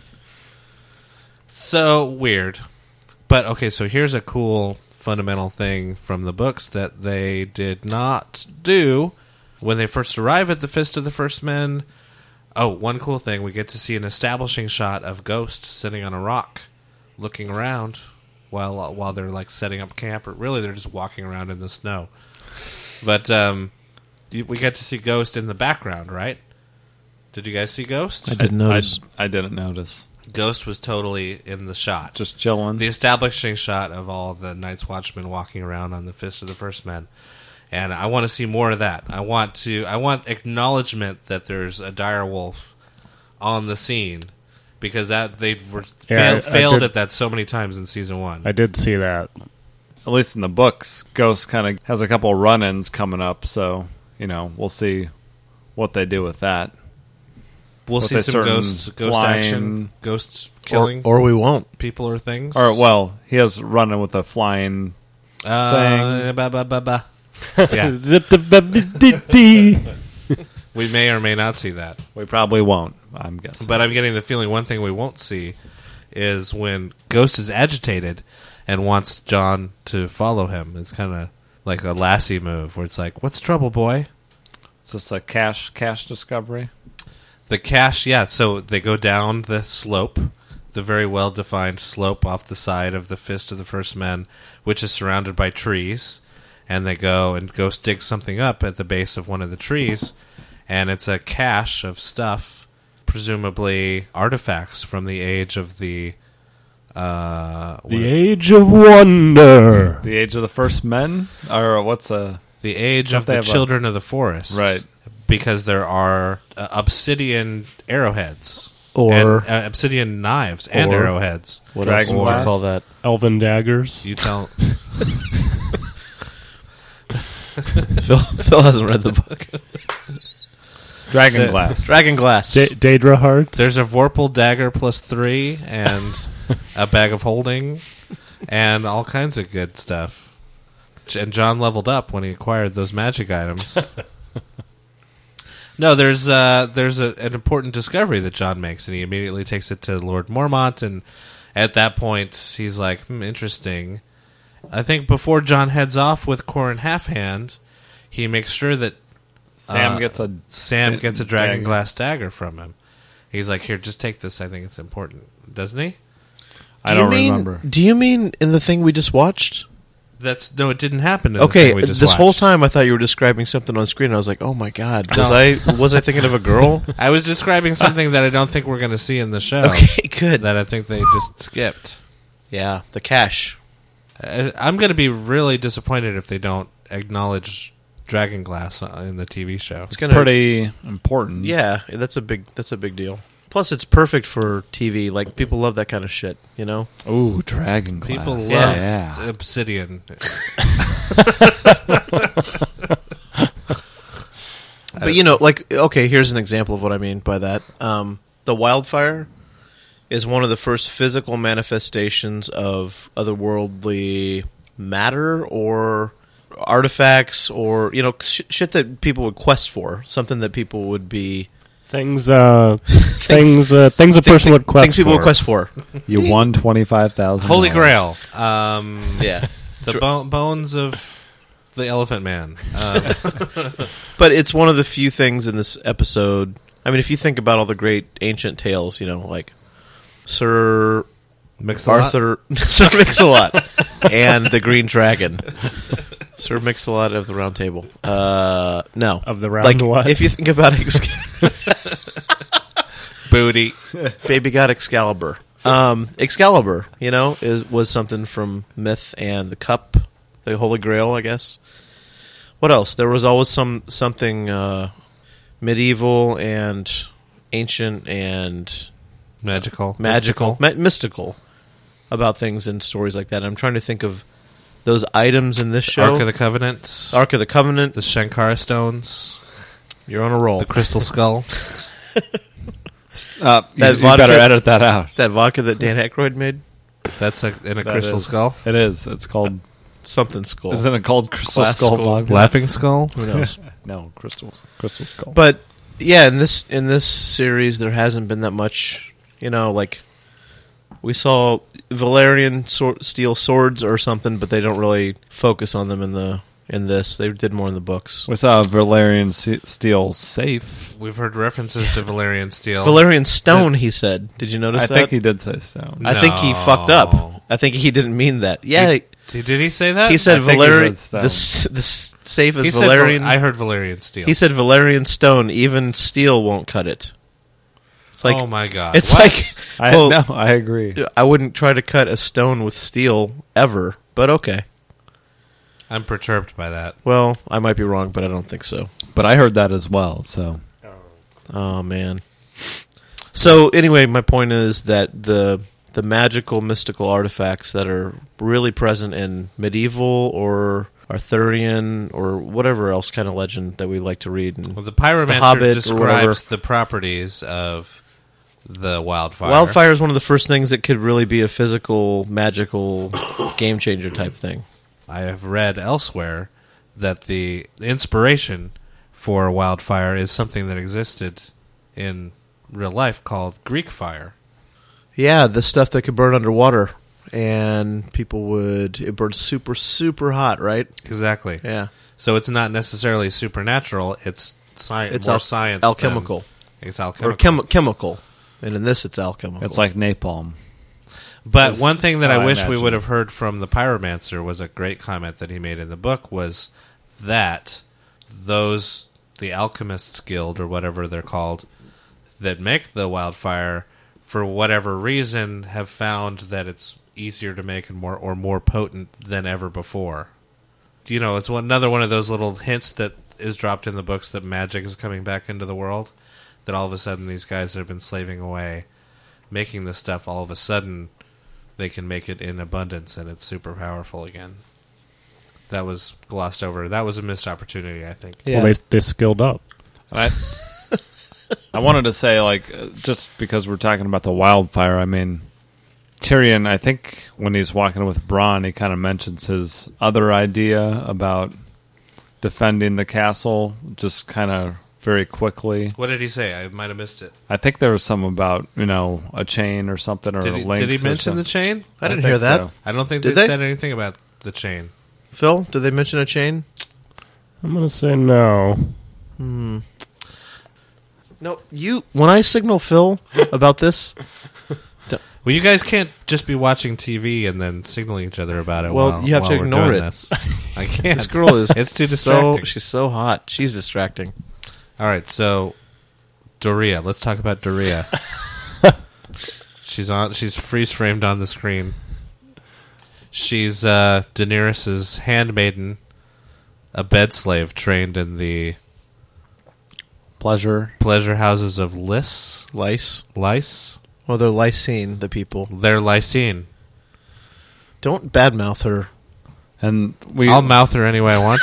So weird. But okay, so here's a cool fundamental thing from the books that they did not do when they first arrive at the Fist of the First Men. Oh, one cool thing, we get to see an establishing shot of Ghost sitting on a rock looking around while while they're like setting up camp, or really they're just walking around in the snow. But um you- we get to see Ghost in the background, right? Did you guys see Ghost? I didn't notice. I, I didn't notice. Ghost was totally in the shot. Just chilling. The establishing shot of all the Night's Watchmen walking around on the Fist of the First Men, and I want to see more of that. I want to. I want acknowledgement that there's a direwolf on the scene, because that they were Yeah, fail, I- I failed did- at that so many times in season one. I did see that. At least in the books, Ghost kind of has a couple run-ins coming up, so you know we'll see what they do with that. we'll with see a some certain ghosts, ghost flying- action, ghosts Or, killing or we won't. people or things. Or well, he has running with a flying. uh, thing. ba, ba, ba, ba. Yeah. We may or may not see that. We probably won't, I'm guessing. But I'm getting the feeling one thing we won't see is when Ghost is agitated and wants John to follow him. It's kind of like a Lassie move where it's like, what's trouble, boy? Is this a cache, cache discovery? The cache, yeah. So they go down the slope, the very well-defined slope off the side of the Fist of the First Men, which is surrounded by trees. And they go, and Ghost digs something up at the base of one of the trees, and it's a cache of stuff, presumably artifacts from the age of the... Uh, The what- Age of Wonder. The Age of the First Men? Or what's a... the age Don't of they the have a- Children of the Forest. Right. Because there are uh, obsidian arrowheads. Or- and, uh, obsidian knives and Or- arrowheads. What Dragon else would you glass? call that? Elven daggers. You tell... Phil, Phil hasn't read the book. Dragon The- Glass. Dragon Glass. Da- Daedra hearts. There's a Vorpal dagger plus three, and a bag of holding, and all kinds of good stuff. And John leveled up when he acquired those magic items. No, there's uh, there's a, an important discovery that John makes, and he immediately takes it to Lord Mormont, and at that point, he's like, hmm, interesting. I think before John heads off with Corrin Halfhand, he makes sure that Sam Uh, gets a... Sam gets a dragon dagger. glass dagger from him. He's like, here, just take this. I think it's important. Doesn't he? I Do you don't mean- remember. Do you mean in the thing we just watched? That's no, it didn't happen. In the Okay, thing we just this whole watched. time I thought you were describing something on screen. I was like, oh my god, was I was I thinking of a girl? I was describing something that I don't think we're going to see in the show. Okay, good. That I think they just skipped. Yeah, the cash. I, I'm going to be really disappointed if they don't acknowledge Dragon Glass in the T V show. It's gonna Pretty important. Yeah, that's a big that's a big deal. Plus, it's perfect for T V. Like people love that kind of shit. You know. Ooh, Dragon Glass. People love Yeah. Obsidian. But you know, like, okay, here's an example of what I mean by that. Um, the wildfire is one of the first physical manifestations of otherworldly matter or artifacts or, you know, sh- shit that people would quest for, something that people would be... Things, uh, things, uh, things a person would quest Things people for. would quest for. You won twenty-five thousand Holy Grail. Um, Yeah. the bo- bones of the Elephant Man. Um, But it's one of the few things in this episode. I mean, if you think about all the great ancient tales, you know, like Sir Mix-a-Lot? Arthur, Sir Mix-a-Lot, and the Green Dragon, Sir Mix-a-Lot of the Round Table. Uh, no, Of the round like what? if you think about Exc- Booty. Baby God Excalibur, um, Excalibur, you know, is was something from myth and the cup, the Holy Grail, I guess. What else? There was always some something uh, medieval and ancient and Magical. magical, ma- mystical about things in stories like that. I'm trying to think of those items in this show. Ark of the Covenant. Ark of the Covenant. The Shankara stones. You're on a roll. The Crystal Skull. Uh, you, That you vodka- better edit that out. That vodka that Dan Aykroyd made? That's a, in a That Crystal is- Skull. It is. It's called... Something skull. Isn't it called Crystal Glass Skull? Skull. Vodka? Laughing Skull. Who knows? No, Crystal, Crystal Skull. But yeah, in this in this series, there hasn't been that much. You know, like we saw Valerian sword, steel swords or something, but they don't really focus on them in the in this. They did more in the books. We saw a Valerian se- steel safe. We've heard references to Valerian Steel. Valerian stone, he said. Did you notice I that? think he did say so. I think he No. fucked up. I think he didn't mean that. Yeah, He- did he say that? he said I think he Valerian. said The s- the s- safe is He said Val- Valerian. I heard Valerian Steel. He said Valerian stone. Even steel won't cut it. It's like oh my god. it's What? like I well, no, I agree. I wouldn't try to cut a stone with steel ever, but okay. I'm perturbed by that. Well, I might be wrong, but I don't think so. But I heard that as well. So Oh man. So anyway, my point is that the the magical mystical artifacts that are really present in medieval or Arthurian or whatever else kind of legend that we like to read. And Well, the Pyromancer Hobbit or whatever. describes the properties of the wildfire. Wildfire is one of the first things that could really be a physical, magical, game changer type thing. I have read elsewhere that the inspiration for wildfire is something that existed in real life called Greek fire. Yeah, the stuff that could burn underwater, and people would it burns super super hot, right? Exactly. Yeah, So it's not necessarily supernatural. It's sci- it's more al- science. alchemical Than, it's alchemical. or chem- chemical, and in this it's alchemical. It's like napalm. But is one thing that how I I wish we imagine. would have heard from the pyromancer was a great comment that he made in the book was that those, the Alchemists Guild or whatever they're called, that make the wildfire, for whatever reason, have found that it's easier to make and more or more potent than ever before. You know, it's one, another one of those little hints that is dropped in the books that magic is coming back into the world. That all of a sudden these guys that have been slaving away, making this stuff, all of a sudden they can make it in abundance and it's super powerful again. That was glossed over. That was a missed opportunity, I think. yeah. Well, they they skilled up. And I, I wanted to say, like, uh, just because we're talking about the wildfire, I mean, Tyrion, I think when he's walking with Bronn, he kind of mentions his other idea about defending the castle, just kind of very quickly. What did he say? I might have missed it. I think there was some about, you know, a chain or something, or Did a he, link. did he or mention the something. chain? I didn't think hear that. so. I don't think Did they, they? said anything about the chain. Phil, did they mention a chain? I'm gonna say no. Hmm. No, you. When I signal Phil about this, Well, you guys can't just be watching T V and then signaling each other about it. Well, while, you have while to we're ignore doing it. This. I can't. this girl is It's too so distracting. she's so hot. She's distracting. All right, so Doria. Let's talk about Doria. she's on. She's freeze framed on the screen. She's uh, Daenerys's handmaiden, a bed slave trained in the Pleasure. pleasure houses of Lys. Lice. Lice. Well, they're lysine, the people. They're Lysine. Don't badmouth her. And we I'll mouth her any way I want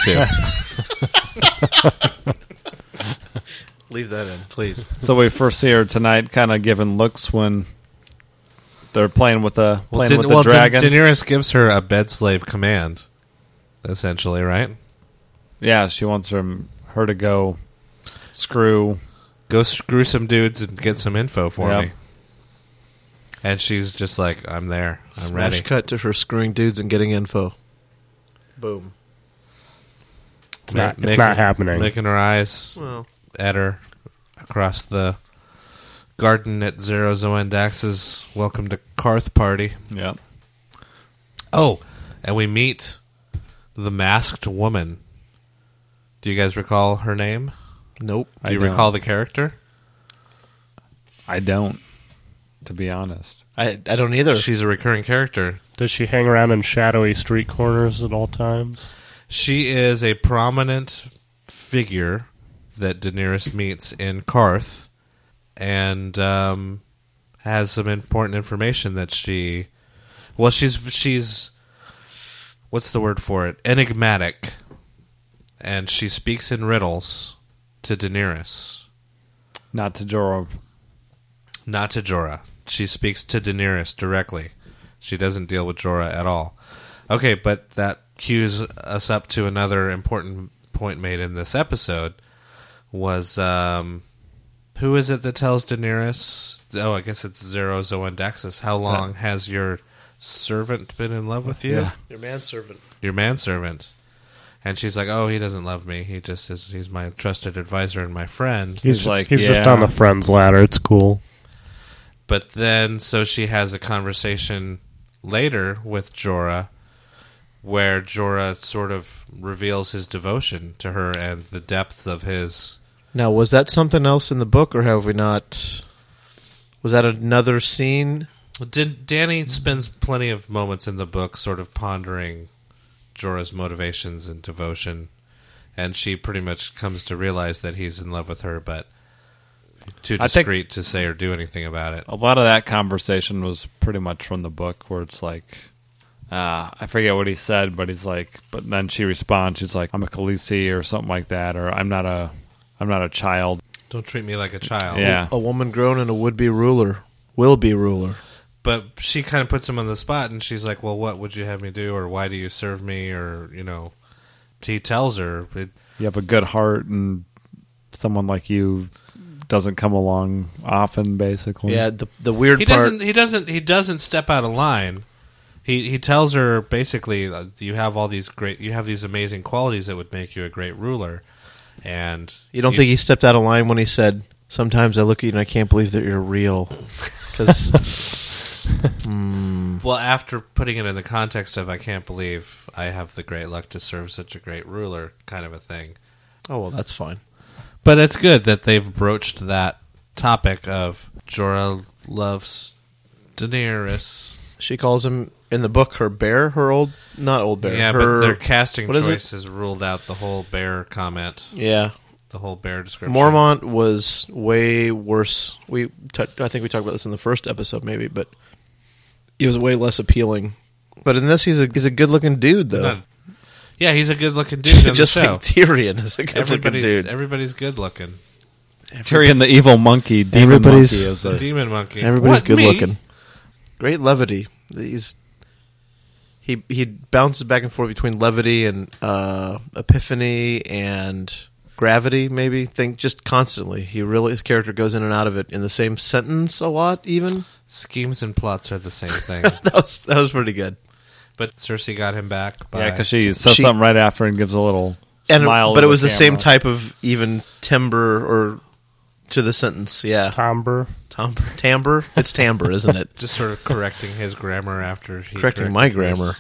to. Leave that in, please. So we first see her tonight, kind of giving looks when they're playing with the well, playing Da- with the well, Da- dragon. Daenerys gives her a bed slave command, essentially, right? yeah, she wants her, her to go screw. Go screw some dudes and get some info for Yep. me. And she's just like, I'm there. I'm Smash ready. cut to her screwing dudes and getting info. Boom. It's Ma- not. It's making- not happening. Making her eyes Well, at her across the garden at Zero Zoendax's Welcome to Karth party. Yeah. Oh, and we meet the masked woman. Do you guys recall her name? nope. Do you I don't. recall the character? I don't, to be honest. I I don't either. She's a recurring character. Does she hang around in shadowy street corners at all times? She is a prominent figure that Daenerys meets in Karth, and um, has some important information that she. Well, she's she's. What's the word for it? Enigmatic, and she speaks in riddles to Daenerys, Not to Jorah. not to Jorah. She speaks to Daenerys directly. She doesn't deal with Jorah at all. Okay, but that cues us up to another important point made in this episode. Was um, who is it that tells Daenerys? Oh, I guess it's Zero Zoendaxis. How long has your servant been in love with you? Yeah. Your manservant. Your manservant. And she's like, "Oh, he doesn't love me. He just is. He's my trusted advisor and my friend." He's, He's like, he's just yeah. on the friends ladder. It's cool. But then, so she has a conversation later with Jorah, where Jorah sort of reveals his devotion to her and the depth of his. Now, was that something else in the book, or have we not? Was that another scene? Did, Danny spends plenty of moments in the book sort of pondering Jorah's motivations and devotion, and she pretty much comes to realize that he's in love with her, but too I think- discreet to say or do anything about it. A lot of that conversation was pretty much from the book, where it's like, uh, I forget what he said, but he's like, but then she responds, she's like, "I'm a Khaleesi," or something like that, or "I'm not a, I'm not a child." Don't treat me like a child. Yeah. A woman grown and a would-be ruler. Will be ruler. But she kind of puts him on the spot, and she's like, well, what would you have me do, or why do you serve me, or, you know, he tells her. It, You have a good heart, and someone like you doesn't come along often, basically. Yeah, the the weird He part. doesn't. He doesn't. He doesn't step out of line. He he tells her basically, uh, you have all these great, you have these amazing qualities that would make you a great ruler, and You don't think he stepped out of line when he said, "Sometimes I look at you and I can't believe that you're real"? Because Well, after putting it in the context of, I can't believe I have the great luck to serve such a great ruler, kind of a thing. oh well, that's fine. But it's good that they've broached that topic of Jorah loves Daenerys. She calls him in the book her bear, her old, not old bear. Yeah, her, but their casting what is it? choice has ruled out the whole bear comment, yeah. the whole bear description. Mormont was way worse. We, t- I think we talked about this in the first episode, maybe, but he was way less appealing. But in this, he's a he's a good looking dude, though. Not- yeah, he's a good looking dude in Just the show. like Tyrion is a good looking everybody's dude. everybody's good looking. Tyrion, the evil monkey, demon Everybody's- monkey, is The a, demon monkey. Everybody's What, good me? looking. Great levity. He's he he bounces back and forth between levity and uh, epiphany and gravity. Maybe think just constantly. He really his character goes in and out of it in the same sentence a lot. Even Schemes and plots are the same thing. that was that was pretty good. But Cersei got him back. By, yeah, because she says She- something right after and gives a little And smile. but to it was the, same camera. type of even timbre or to the sentence. Yeah, Timbre. timbre. Timbre. It's timbre, isn't it? just sort of correcting his grammar after he Correcting corrected my hers. grammar.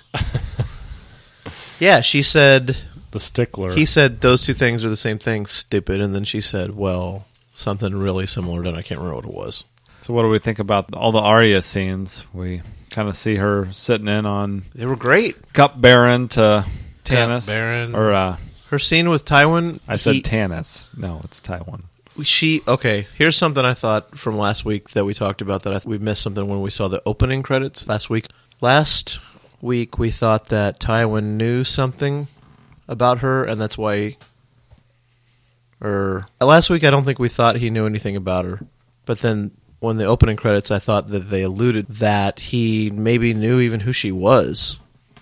Yeah, she said. The stickler. He said those two things are the same thing, stupid, and then she said, well, something really similar, and I can't remember what it was. So what do we think about all the Arya scenes? We kind of see her sitting in on They were great. Cup Baron to Tannis. Baron. Or, uh, Her scene with Tywin, I said he- Tannis. No, it's Taiwan. she, okay, here's something I thought from last week that we talked about that I, we missed something when we saw the opening credits last week. Last week we thought that Tywin knew something about her, and that's why, or last week I don't think we thought he knew anything about her, but then when the opening credits I thought that they alluded that he maybe knew even who she was.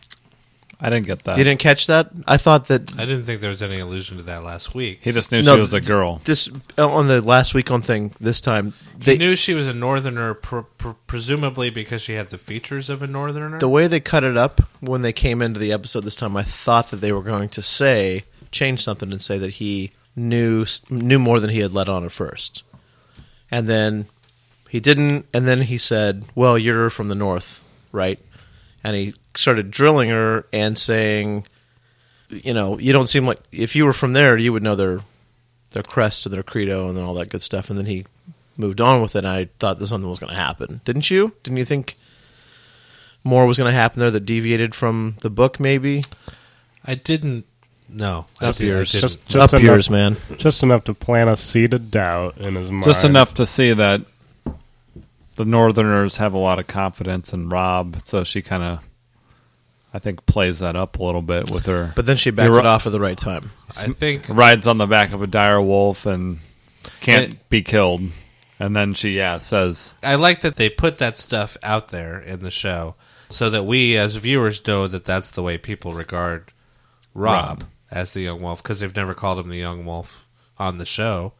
I didn't get that. You didn't catch that? I thought that I didn't think there was any allusion to that last week. He just knew No, she was a girl. this on the last week on thing this time. They, He knew she was a northerner, pr- pr- presumably because she had the features of a northerner. the way they cut it up when they came into the episode this time, I thought that they were going to say change something and say that he knew knew more than he had let on at first, and then he didn't. And then he said, "Well, you're from the north, right?" And he started drilling her and saying, "You know, you don't seem like if you were from there, you would know their their crest and their credo and then all that good stuff." And then he moved on with it. And I thought that something was going to happen, didn't you? Didn't you think more was going to happen there that deviated from the book? Maybe I didn't. No, I Up did- I yours. didn't. Just, just up enough, yours, man. Just enough to plant a seed of doubt in his mind. Just enough to see that the Northerners have a lot of confidence in Rob, so she kind of, I think, plays that up a little bit with her. But then she backed You're it ri- off at the right time. I think rides on the back of a dire wolf and can't It- be killed. And then she, yeah, says, I like that they put that stuff out there in the show so that we as viewers know that that's the way people regard Rob, Rob. as the young wolf, because they've never called him the young wolf on the show.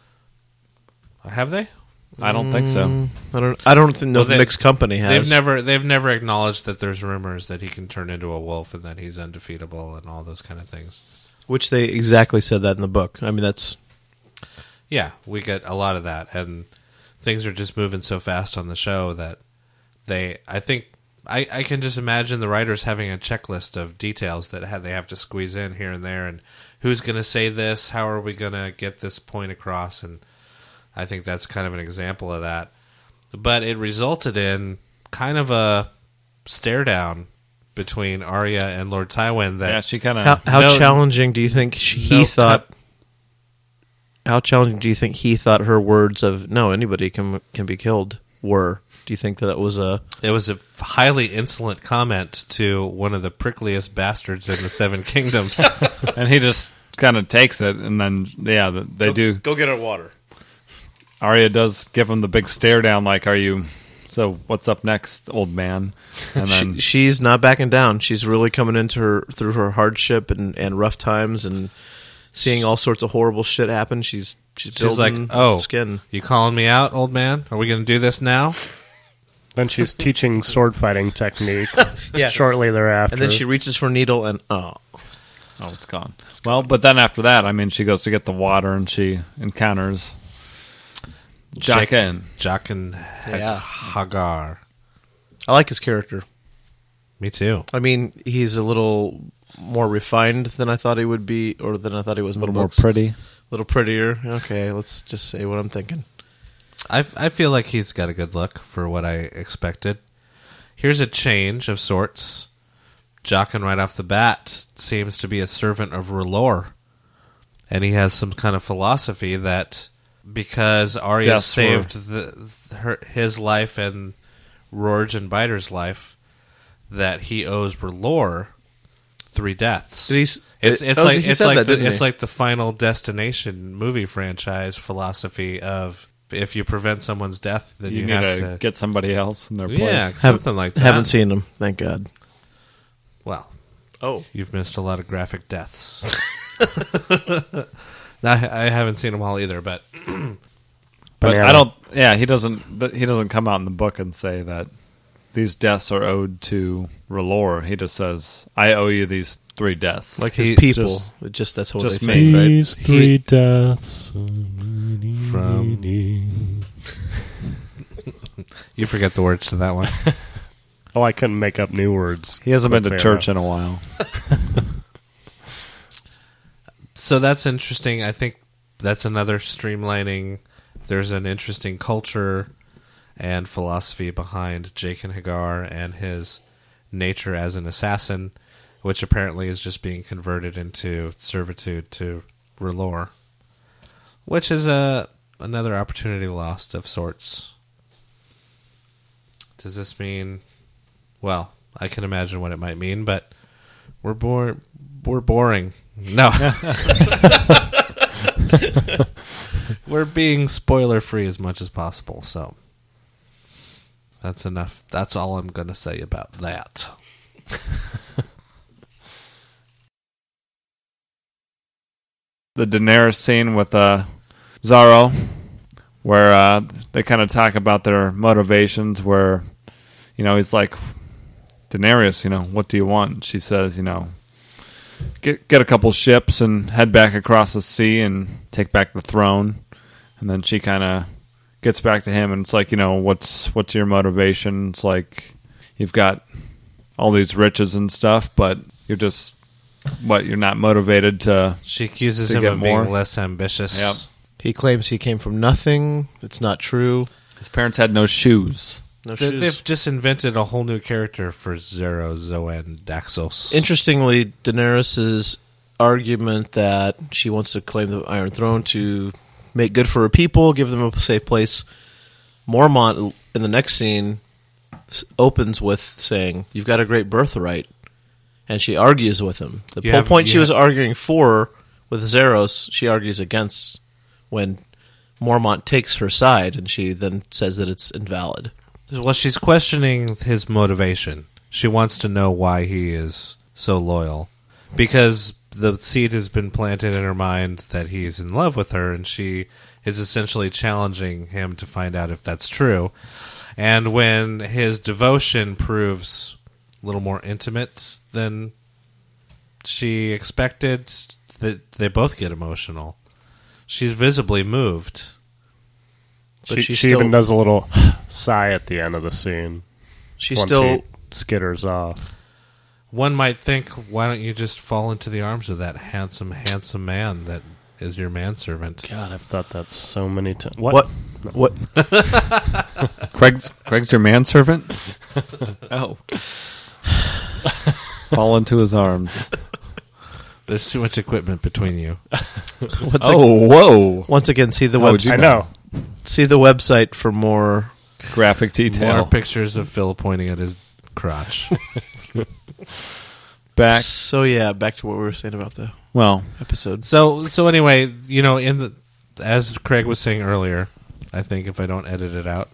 Have they? I don't think so. I don't. I don't think no Well, they- mixed company has. They've never they've never acknowledged that there's rumors that he can turn into a wolf and that he's undefeatable and all those kind of things. Which they exactly said that in the book. I mean, that's Yeah, we get a lot of that, and things are just moving so fast on the show that they. I think I, I can just imagine the writers having a checklist of details that ha- they have to squeeze in here and there, and who's going to say this? How are we going to get this point across? And I think that's kind of an example of that. But it resulted in kind of a stare down between Arya and Lord Tywin. That Yeah, she kind of. how, how no- challenging do you think she, he no thought? cut- How challenging do you think he thought her words of "no, anybody can can be killed" were? Do you think that that was a? It was a highly insolent comment to one of the prickliest bastards in the Seven Kingdoms. and he just kind of takes it, and then, yeah, th- they do. Go get her water. Arya does give him the big stare down, like, are you. So, what's up next, old man? And then. She, she's not backing down. She's really coming into her through her hardship and, and rough times, and seeing all sorts of horrible shit happen. She's she's, She's like, building "Oh, skin." You calling me out, old man? Are we going to do this now?" Then she's teaching sword fighting technique. Yeah. Shortly thereafter, And then she reaches for a needle, and oh, Oh, it's gone. Well, but then after that, I mean, she goes to get the water and she encounters Jaqen. Jaqen Yeah. Hagar. I like his character. Me too. I mean, he's a little more refined than I thought he would be, or than I thought he was. A in little the more books. pretty. A little prettier. Okay, let's just say what I'm thinking. I, I feel like he's got a good look for what I expected. Here's a change of sorts. Jaqen right off the bat seems to be a servant of R'hllor. And he has some kind of philosophy that because Arya Deaths saved the, her, his life and Rorge and Biter's life, that he owes R'hllor three deaths. Did he s- It's it- it's oh, like he it's said like that, the, didn't it's he? like the Final Destination movie franchise philosophy of if you prevent someone's death, then You, you, need have to, to get somebody else in their place. yeah, something like that. Haven't seen him, thank God. Well, Oh, you've missed a lot of graphic deaths. I, I haven't seen them all either, but But Banana. I don't. Yeah, he doesn't. but He doesn't come out in the book and say that these deaths are owed to R'hllor. He just says, "I owe you these three deaths." like his He people. just- It just that's what just they me. think, right? These three He- deaths From- you forget the words to that one. Oh, I couldn't make up new words. he hasn't been to quickly church enough. in a while. So that's interesting. I think that's another streamlining. There's an interesting culture and philosophy behind Jaqen Hagar and his nature as an assassin, which apparently is just being converted into servitude to R'hllor, which is a another opportunity lost of sorts. Does this mean? Well, I can imagine what it might mean, but we're bore we're boring. No. We're being spoiler free as much as possible, so that's enough. That's all I'm going to say about that. The Daenerys scene with uh, Zaro, where uh, they kind of talk about their motivations. Where, you know, he's like, Daenerys, you know, what do you want? She says, you know, get get a couple ships and head back across the sea and take back the throne. And then she kind of gets back to him, and it's like, you know, what's what's your motivation? It's like you've got all these riches and stuff, but you're just what? You're not motivated to. She accuses To him get of more? being less ambitious. Yep. He claims he came from nothing. It's not true. His parents had no shoes. No They- shoes. They've just invented a whole new character for Zero, Zoan, Daxos. Interestingly, Daenerys' argument that she wants to claim the Iron Throne to make good for her people, give them a safe place. Mormont, in the next scene, s- opens with saying, "You've got a great birthright," and she argues with him. The You whole have- point you she was have- arguing for with Zeros, she argues against when Mormont takes her side, and she then says that it's invalid. Well, she's questioning his motivation. She wants to know why he is so loyal. Because the seed has been planted in her mind that he's in love with her, and she is essentially challenging him to find out if that's true. And when his devotion proves a little more intimate than she expected, that they both get emotional. She's visibly moved. But she she's she still- even does a little sigh at the end of the scene. She once still he skitters off. One might think, why don't you just fall into the arms of that handsome, handsome man that is your manservant? God, I've thought that so many times. what what Craig's Craig's your manservant. Oh, fall into his arms. There's too much equipment between you. once, Oh, whoa! once again, see the How would you website. I know. See the website for more. Graphic detail. More pictures of Phil pointing at his crotch. Back. So yeah, back to what we were saying about the Well, episode. so, so anyway, you know, in the as Craig was saying earlier, I think if I don't edit it out,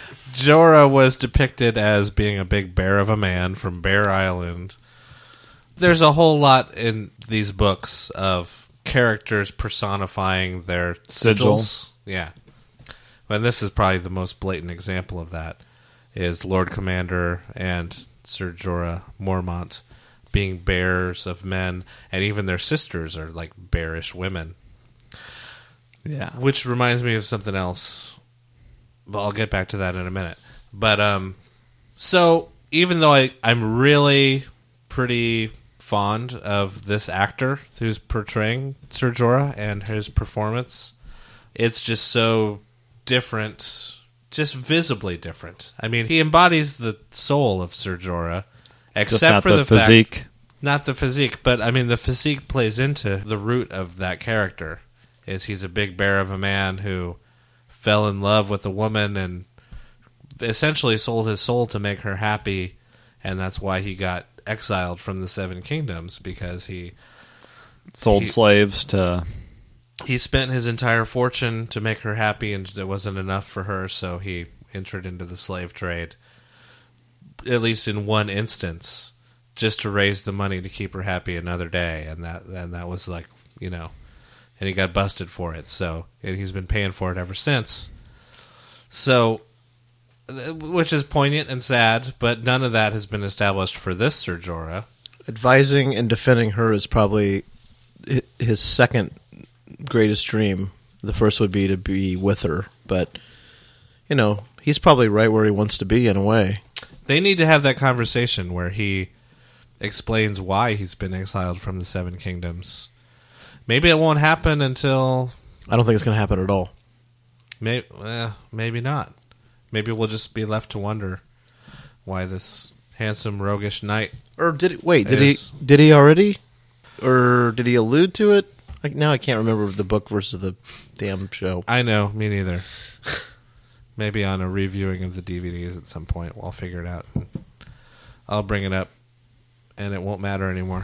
Jorah was depicted as being a big bear of a man from Bear Island there's a whole lot in these books of characters personifying their Sigil. sigils. Yeah. And this is probably the most blatant example of that, is Lord Commander and Ser Jorah Mormont being bears of men, and even their sisters are like bearish women. Yeah. Which reminds me of something else. But I'll get back to that in a minute. But, um, so, even though I, I'm really pretty fond of this actor who's portraying Ser Jorah and his performance, it's just so different, just visibly different. I mean, he embodies the soul of Ser Jorah, except Just not for the, the, physique. fact... Not the physique, but, I mean, the physique plays into the root of that character, is he's a big bear of a man who fell in love with a woman and essentially sold his soul to make her happy, and that's why he got exiled from the Seven Kingdoms, because he Sold he, slaves to... he spent his entire fortune to make her happy, and it wasn't enough for her, so he entered into the slave trade, at least in one instance, just to raise the money to keep her happy another day, and that and that was like, you know, and he got busted for it, so and he's been paying for it ever since. So, which is poignant and sad, but none of that has been established for this Ser Jorah. Advising and defending her is probably hi- his second greatest dream. The first would be to be with her, but, you know, he's probably right where he wants to be in a way. They need to have that conversation where he explains why he's been exiled from the Seven Kingdoms. Maybe it won't happen until... I don't think it's going to happen at all. Maybe, eh, maybe not. Maybe we'll just be left to wonder why this handsome, roguish knight... Or did it, wait? Did is- he? Did he already? Or did he allude to it? Like now, I can't remember the book versus the damn show. I know, me neither. Maybe on a reviewing of the D V Ds at some point, I'll figure it out. I'll bring it up, and it won't matter anymore.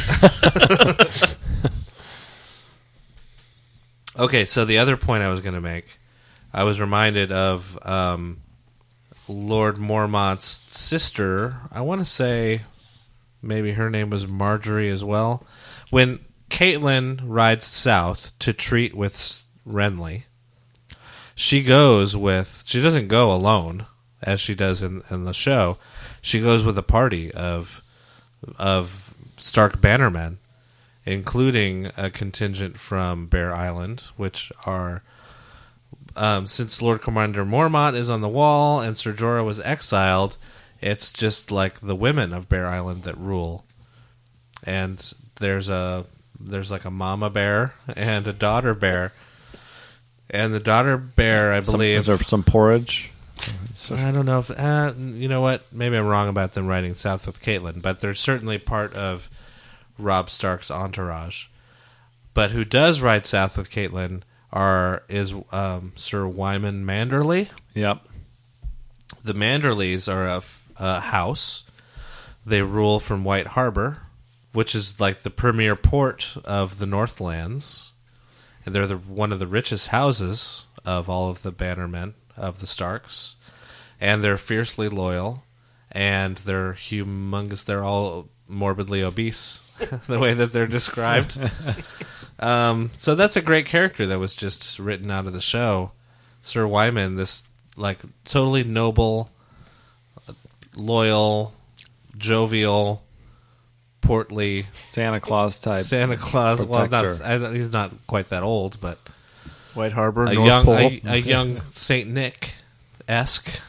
Okay, so the other point I was going to make, I was reminded of um, Lord Mormont's sister. I want to say maybe her name was Marjorie as well. When Catelyn rides south to treat with Renly, she goes with, she doesn't go alone, as she does in, in the show. She goes with a party of of Stark bannermen, including a contingent from Bear Island, which are, um, since Lord Commander Mormont is on the wall and Ser Jorah was exiled, it's just like the women of Bear Island that rule. And there's a there's like a mama bear and a daughter bear. And the daughter bear, I Some, believe... is there some porridge? I don't know if... Uh, you know what? Maybe I'm wrong about them riding south with Catelyn, but they're certainly part of Robb Stark's entourage. But who does ride south with Catelyn are is um, Sir Wyman Manderley. Yep. The Manderleys are a, f- a house. They rule from White Harbor, which is like the premier port of the Northlands. And they're the, one of the richest houses of all of the bannermen of the Starks. And they're fiercely loyal. And they're humongous. They're all morbidly obese, the way that they're described. um, so that's a great character that was just written out of the show. Sir Wyman, this like totally noble, loyal, jovial, portly Santa Claus type. Santa Claus. Well, protector. not, I, he's not quite that old, but White Harbor, a North young, Pole. a, a young Saint Nick esque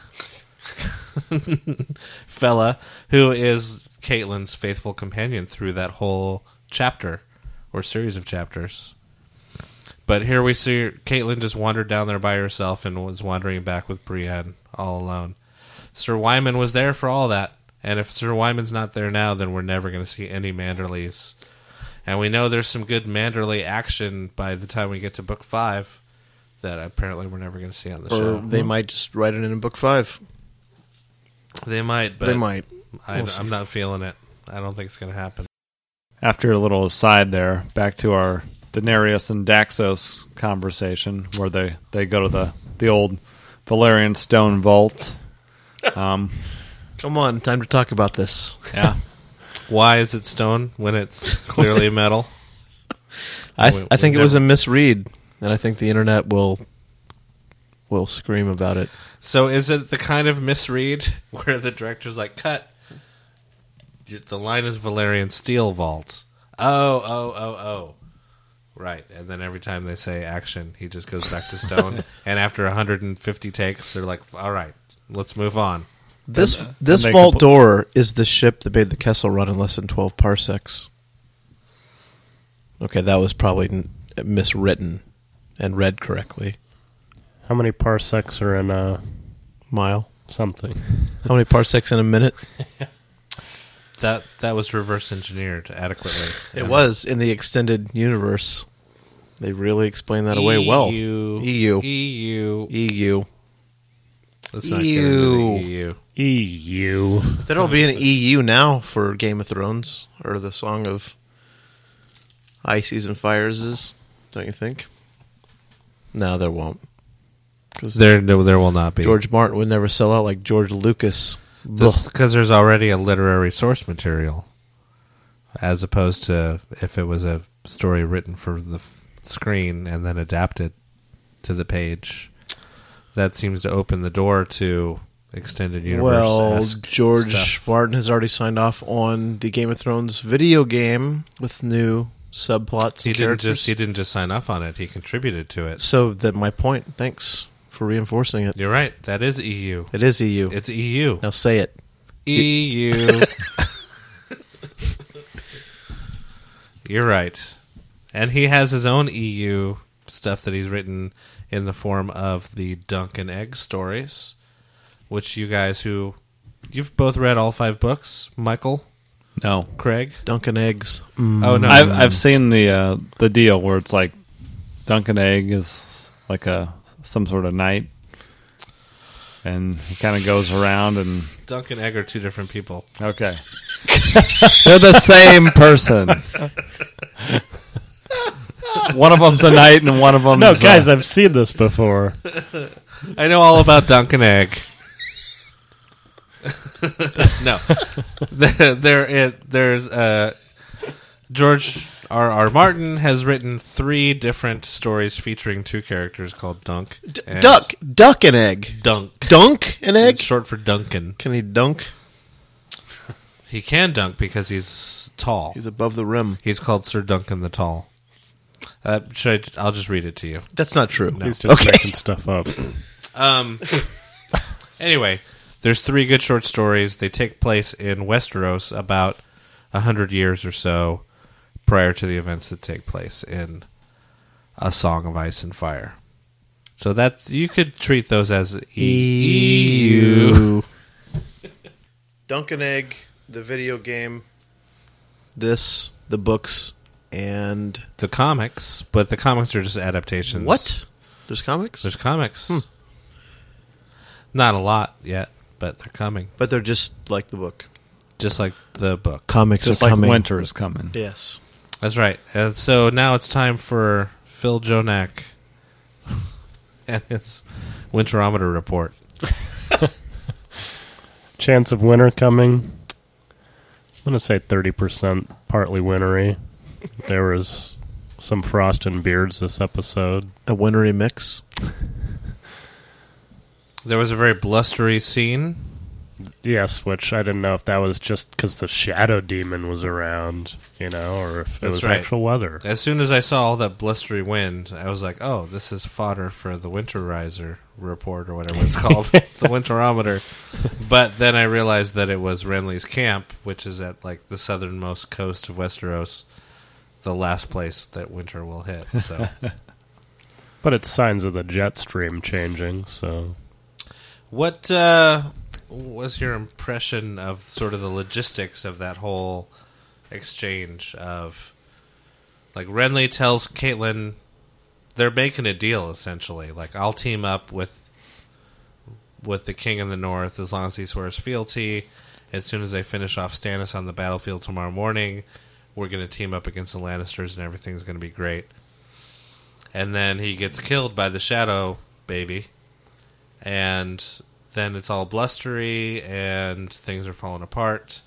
fella who is Catelyn's faithful companion through that whole chapter or series of chapters. But here we see Catelyn just wandered down there by herself and was wandering back with Brienne all alone. Sir Wyman was there for all that. And if Sir Wyman's not there now, then we're never going to see any Manderleys. And we know there's some good Manderley action by the time we get to book five that apparently we're never going to see on the or show. they might just write it in book five. They might, but they might. I, We'll see. I'm not feeling it. I don't think it's going to happen. After a little aside there, back to our Daenerys and Daxos conversation, where they, they go to the, the old Valyrian stone vault. Um, Come on, time to talk about this. yeah. Why is it stone when it's clearly metal? I, We- I think we it was a never- misread, and I think the internet will will scream about it. So is it the kind of misread where the director's like, cut, You- the line is Valerian steel vaults. Oh, oh, oh, oh. Right. And then every time they say action, he just goes back to stone. And after one hundred fifty takes, they're like, all right, let's move on. This Then, uh, this then they vault could door is the ship that made the Kessel run in less than twelve parsecs. Okay, that was probably n- miswritten and read correctly. How many parsecs are in uh, Mile. something? How many parsecs in a minute? That that was reverse engineered adequately. It was in the extended universe. They really explained that away well. E U. E U. E U. E U. Let's not get into the E U. E U. There'll be an E U now for Game of Thrones, or the Song of Ices and Fires is, don't you think? No, there won't. Because There, no, there will not be. George Martin would never sell out like George Lucas. Ugh. Because there's already a literary source material, as opposed to if it was a story written for the f- screen and then adapted to the page. That seems to open the door to extended universe. Well, George stuff. Martin has already signed off on the Game of Thrones video game with new subplots He and didn't characters. just he didn't just sign off on it. He contributed to it. So that my point. Thanks for reinforcing it. You're right. That is E U. It is E U. It's E U. Now say it. E U. You're right. And he has his own E U stuff that he's written in the form of the Dunk and Egg stories, which you guys who you've both read all five books, Michael, No, Craig. Dunkin' Eggs. Oh no, I've I've seen the uh, the deal where it's like Dunkin' Egg is like a some sort of knight, and he kind of goes around and Dunk and Egg are two different people. okay, they're the same person. One of them's a knight and one of them's No, guys, uh, I've seen this before. I know all about Dunk and Egg. No, there, there it, there's uh, George R. R. Martin has written three different stories featuring two characters called Dunk, and Duck. Duck and egg. Dunk, Dunk and egg? It's short for Duncan. Can he dunk? He can dunk because he's tall. He's above the rim. He's called Sir Duncan the Tall. Uh, should I? I'll just read it to you. That's not true. He's just Okay. making stuff up. Um. Anyway, there's three good short stories. They take place in Westeros about a hundred years or so prior to the events that take place in A Song of Ice and Fire. So that you could treat those as E U. Dunk and Egg, the video game, this, the books, and The comics, but the comics are just adaptations. what? There's comics? There's comics. Not a lot yet, but they're coming. But they're just like the book. Just like the book. Comics just are like coming. winter is coming. Yes. That's right. And so now it's time for Phil Jonak and his winterometer report. Chance of winter coming. I'm going to say thirty percent partly wintry. There was some frost and beards this episode. A wintry mix. There was a very blustery scene. Yes, which I didn't know if that was just because the shadow demon was around, you know, or if it That's was right. actual weather. As soon as I saw all that blustery wind, I was like, oh, this is fodder for the winterizer report or whatever it's called, the winterometer. But then I realized that it was Renly's camp, which is at like the southernmost coast of Westeros, the last place that winter will hit. So, But it's signs of the jet stream changing, so... what uh, was your impression of sort of the logistics of that whole exchange of, like, Renly tells Caitlyn they're making a deal, essentially. Like, I'll team up with with the King in the North as long as he swears fealty. As soon as they finish off Stannis on the battlefield tomorrow morning, we're going to team up against the Lannisters and everything's going to be great. And then he gets killed by the Shadow Baby. And then it's all blustery and things are falling apart.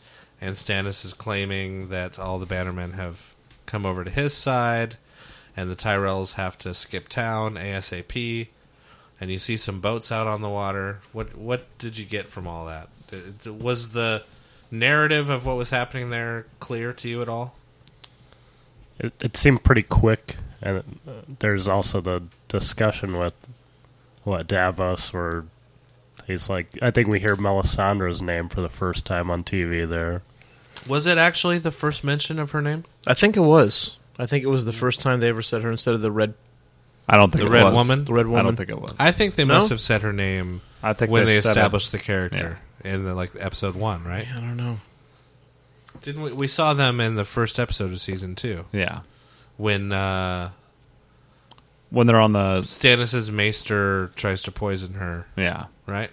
and Stannis is claiming that all the Bannermen have come over to his side, and the Tyrells have to skip town ASAP. And you see some boats out on the water. What what did you get from all that? Was the narrative of what was happening there clear to you at all? It, it seemed pretty quick, and it, uh, there's also the discussion with what Davos, where he's like, I think we hear Melisandre's name for the first time on T V there. Was it actually the first mention of her name? I think it was. I think it was the first time they ever said her instead of the red. I don't think The it Red was. Woman? The Red I Woman. don't think it was. I think they No? must have said her name I think when they, set established up- the character in the like episode one, right? I don't know. Didn't we? We saw them in the first episode of season two Yeah, when uh, when they're on the Stannis' maester tries to poison her, yeah, right?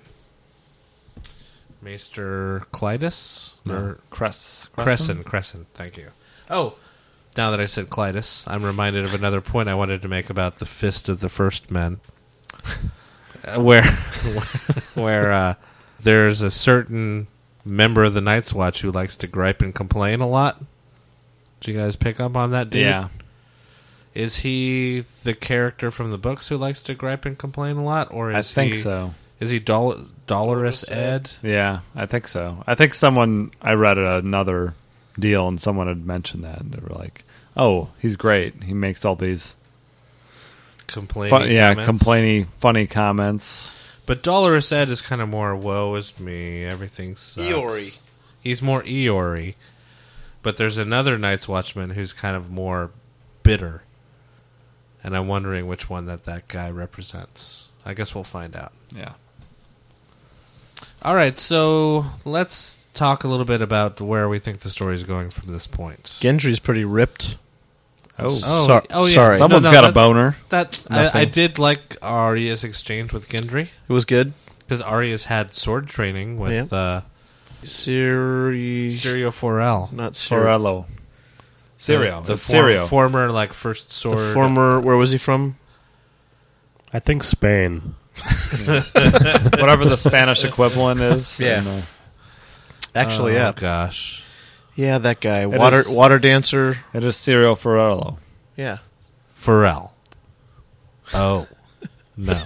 Maester Clytus or or Cress Crescent? Crescent. Thank you. Oh, now that I said Clytus, I'm reminded of another point I wanted to make about the Fist of the First Men, Uh, where where uh, there's a certain member of the Night's Watch who likes to gripe and complain a lot. Did you guys pick up on that, dude? Yeah, Is he the character from the books who likes to gripe and complain a lot, or I is think he, so. Is he Dol- Dolorous Ed? Yeah, I think so. I think someone I read another deal and someone had mentioned that and they were like, "Oh, he's great. He makes all these Complaining, fun, yeah, comments? complaining, funny comments." But Dolorous Ed is kind of more woe is me, everything sucks. Eeyore. He's more Eeyore. But there's another Night's Watchman who's kind of more bitter. And I'm wondering which one that that guy represents. I guess we'll find out. Yeah. All right, so let's talk a little bit about where we think the story is going from this point. Gendry's pretty ripped. Oh, Oh, Sor- oh, yeah. sorry. someone's No, no, got that- a boner. That I, Nothing. I did like Arya's exchange with Gendry, It was good. because Arya's had sword training with Yeah. uh, Siri. Syrio Forel. Not Siri. Forello. Syrio. The It's for- Syrio. former like first sword. The former. Where was he from? I think Spain. Whatever the Spanish equivalent is. Yeah. And, uh, Actually, oh, yeah, gosh. yeah, that guy, It water is- water dancer. it is Syrio Forello. Yeah, Pharrell. Oh, no.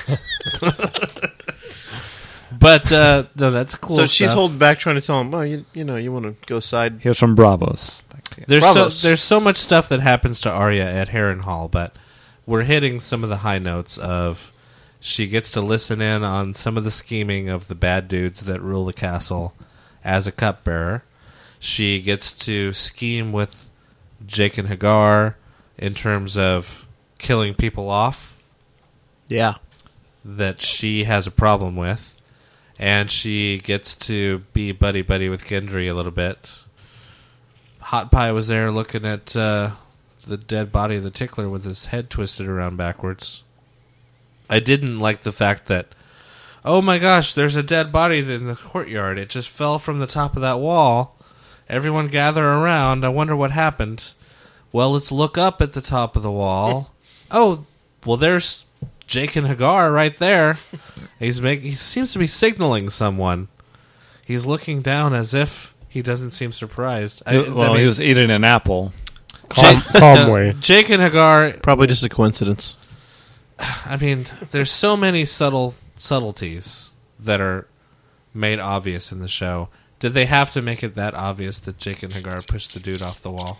But, uh, no, that's cool. so she's stuff. holding back, trying to tell him, "Well, you you know, you want to go side." He was from Bravos. Thank you. There's so, Bravos. there's so much stuff that happens to Arya at Harrenhal, but we're hitting some of the high notes of she gets to listen in on some of the scheming of the bad dudes that rule the castle as a cupbearer. She gets to scheme with Jake and Hagar in terms of killing people off Yeah, that she has a problem with. And she gets to be buddy-buddy with Gendry a little bit. Hot Pie was there looking at uh, the dead body of the Tickler with his head twisted around backwards. I didn't like the fact that, oh my gosh, there's a dead body in the courtyard. It just fell from the top of that wall. Everyone gather around. I wonder what happened. Well, let's look up at the top of the wall. Oh, well, there's Jake and Hagar right there. He's make, He seems to be signaling someone. He's looking down as if he doesn't seem surprised. I, well, I mean, he was eating an apple. Calm, Jake, calmly. Jake and Hagar. probably just a coincidence. I mean, there's so many subtle subtleties that are made obvious in the show. Did they have to make it that obvious that Jake and Hagar pushed the dude off the wall?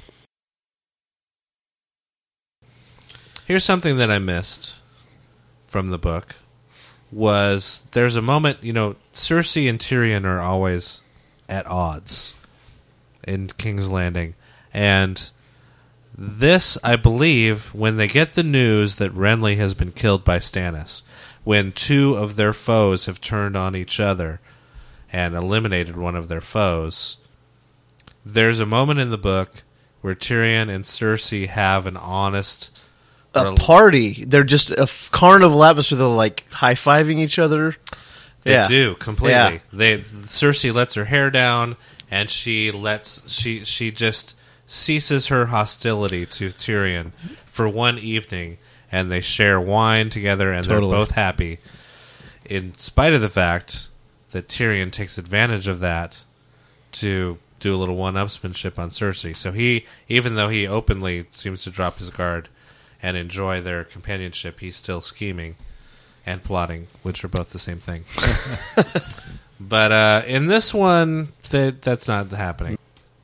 Here's something that I missed from the book. Was there's a moment, you know, Cersei and Tyrion are always at odds in King's Landing. And this, I believe, when they get the news that Renly has been killed by Stannis, when two of their foes have turned on each other and eliminated one of their foes, there's a moment in the book where Tyrion and Cersei have an honest A rel- party. They're just a f- carnival atmosphere. They're like high fiving each other. They Yeah. do completely. Yeah. They Cersei lets her hair down, and she lets she she just ceases her hostility to Tyrion for one evening, and they share wine together, and Totally. they're both happy. In spite of the fact that Tyrion takes advantage of that to do a little one-upsmanship on Cersei. So he, even though he openly seems to drop his guard and enjoy their companionship, he's still scheming and plotting, which are both the same thing. But uh, in this one, that that's not happening.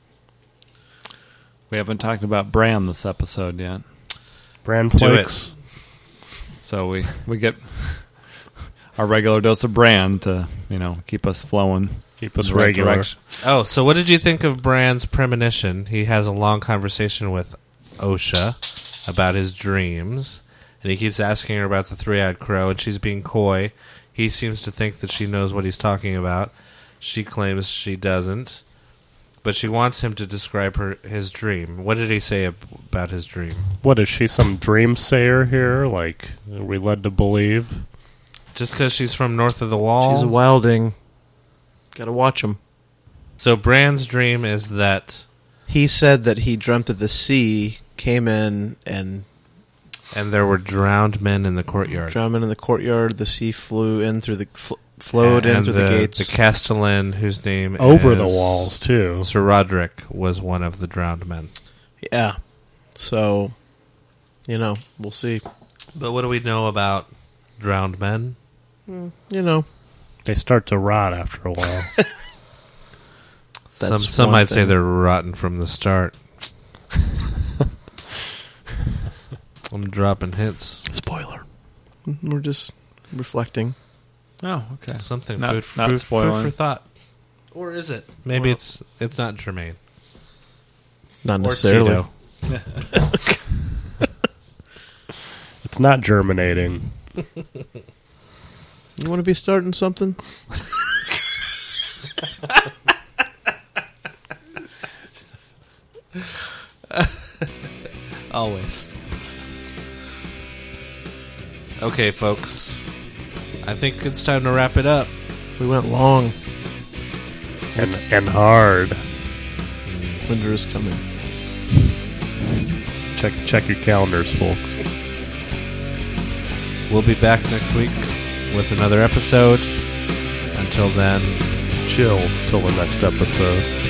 We haven't talked about Bran this episode yet. Bran Do flakes. So we, we get our regular dose of Bran to, you know, keep us flowing. Keep us in the right regular. direction. Oh, so what did you think of Bran's premonition? He has a long conversation with Osha about his dreams, and he keeps asking her about the three-eyed crow, and she's being coy. He seems to think that she knows what he's talking about. She claims she doesn't, but she wants him to describe her his dream. What did he say ab- about his dream? What is she, some dream sayer here? Like, are we led to believe? Just because she's from north of the wall? She's a wilding. Got to watch him. So Bran's dream is that... He said that he dreamt that the sea came in and And there were drowned men in the courtyard. drowned men in the courtyard. The sea flew in through the fl- flowed in and through the, the gates. The Castellan, whose name Over is the walls, too. Sir Roderick, was one of the drowned men. Yeah. So, you know, we'll see. But what do we know about drowned men? You know, They start to rot after a while. Some That's some one might say thing. they're rotten from the start. I'm dropping hints. spoiler. We're just reflecting. Oh, okay. Something Not- food, not food, spoiling. food for thought. Or is it? Maybe Well- it's it's not germane. Not Or necessarily. Tito. It's not germinating. You want to be starting something? Always. Okay, folks. I think it's time to wrap it up. We went long. And, and hard. Winter is coming. Check check your calendars, folks. We'll be back next week with another episode. Until then, Chill till the next episode.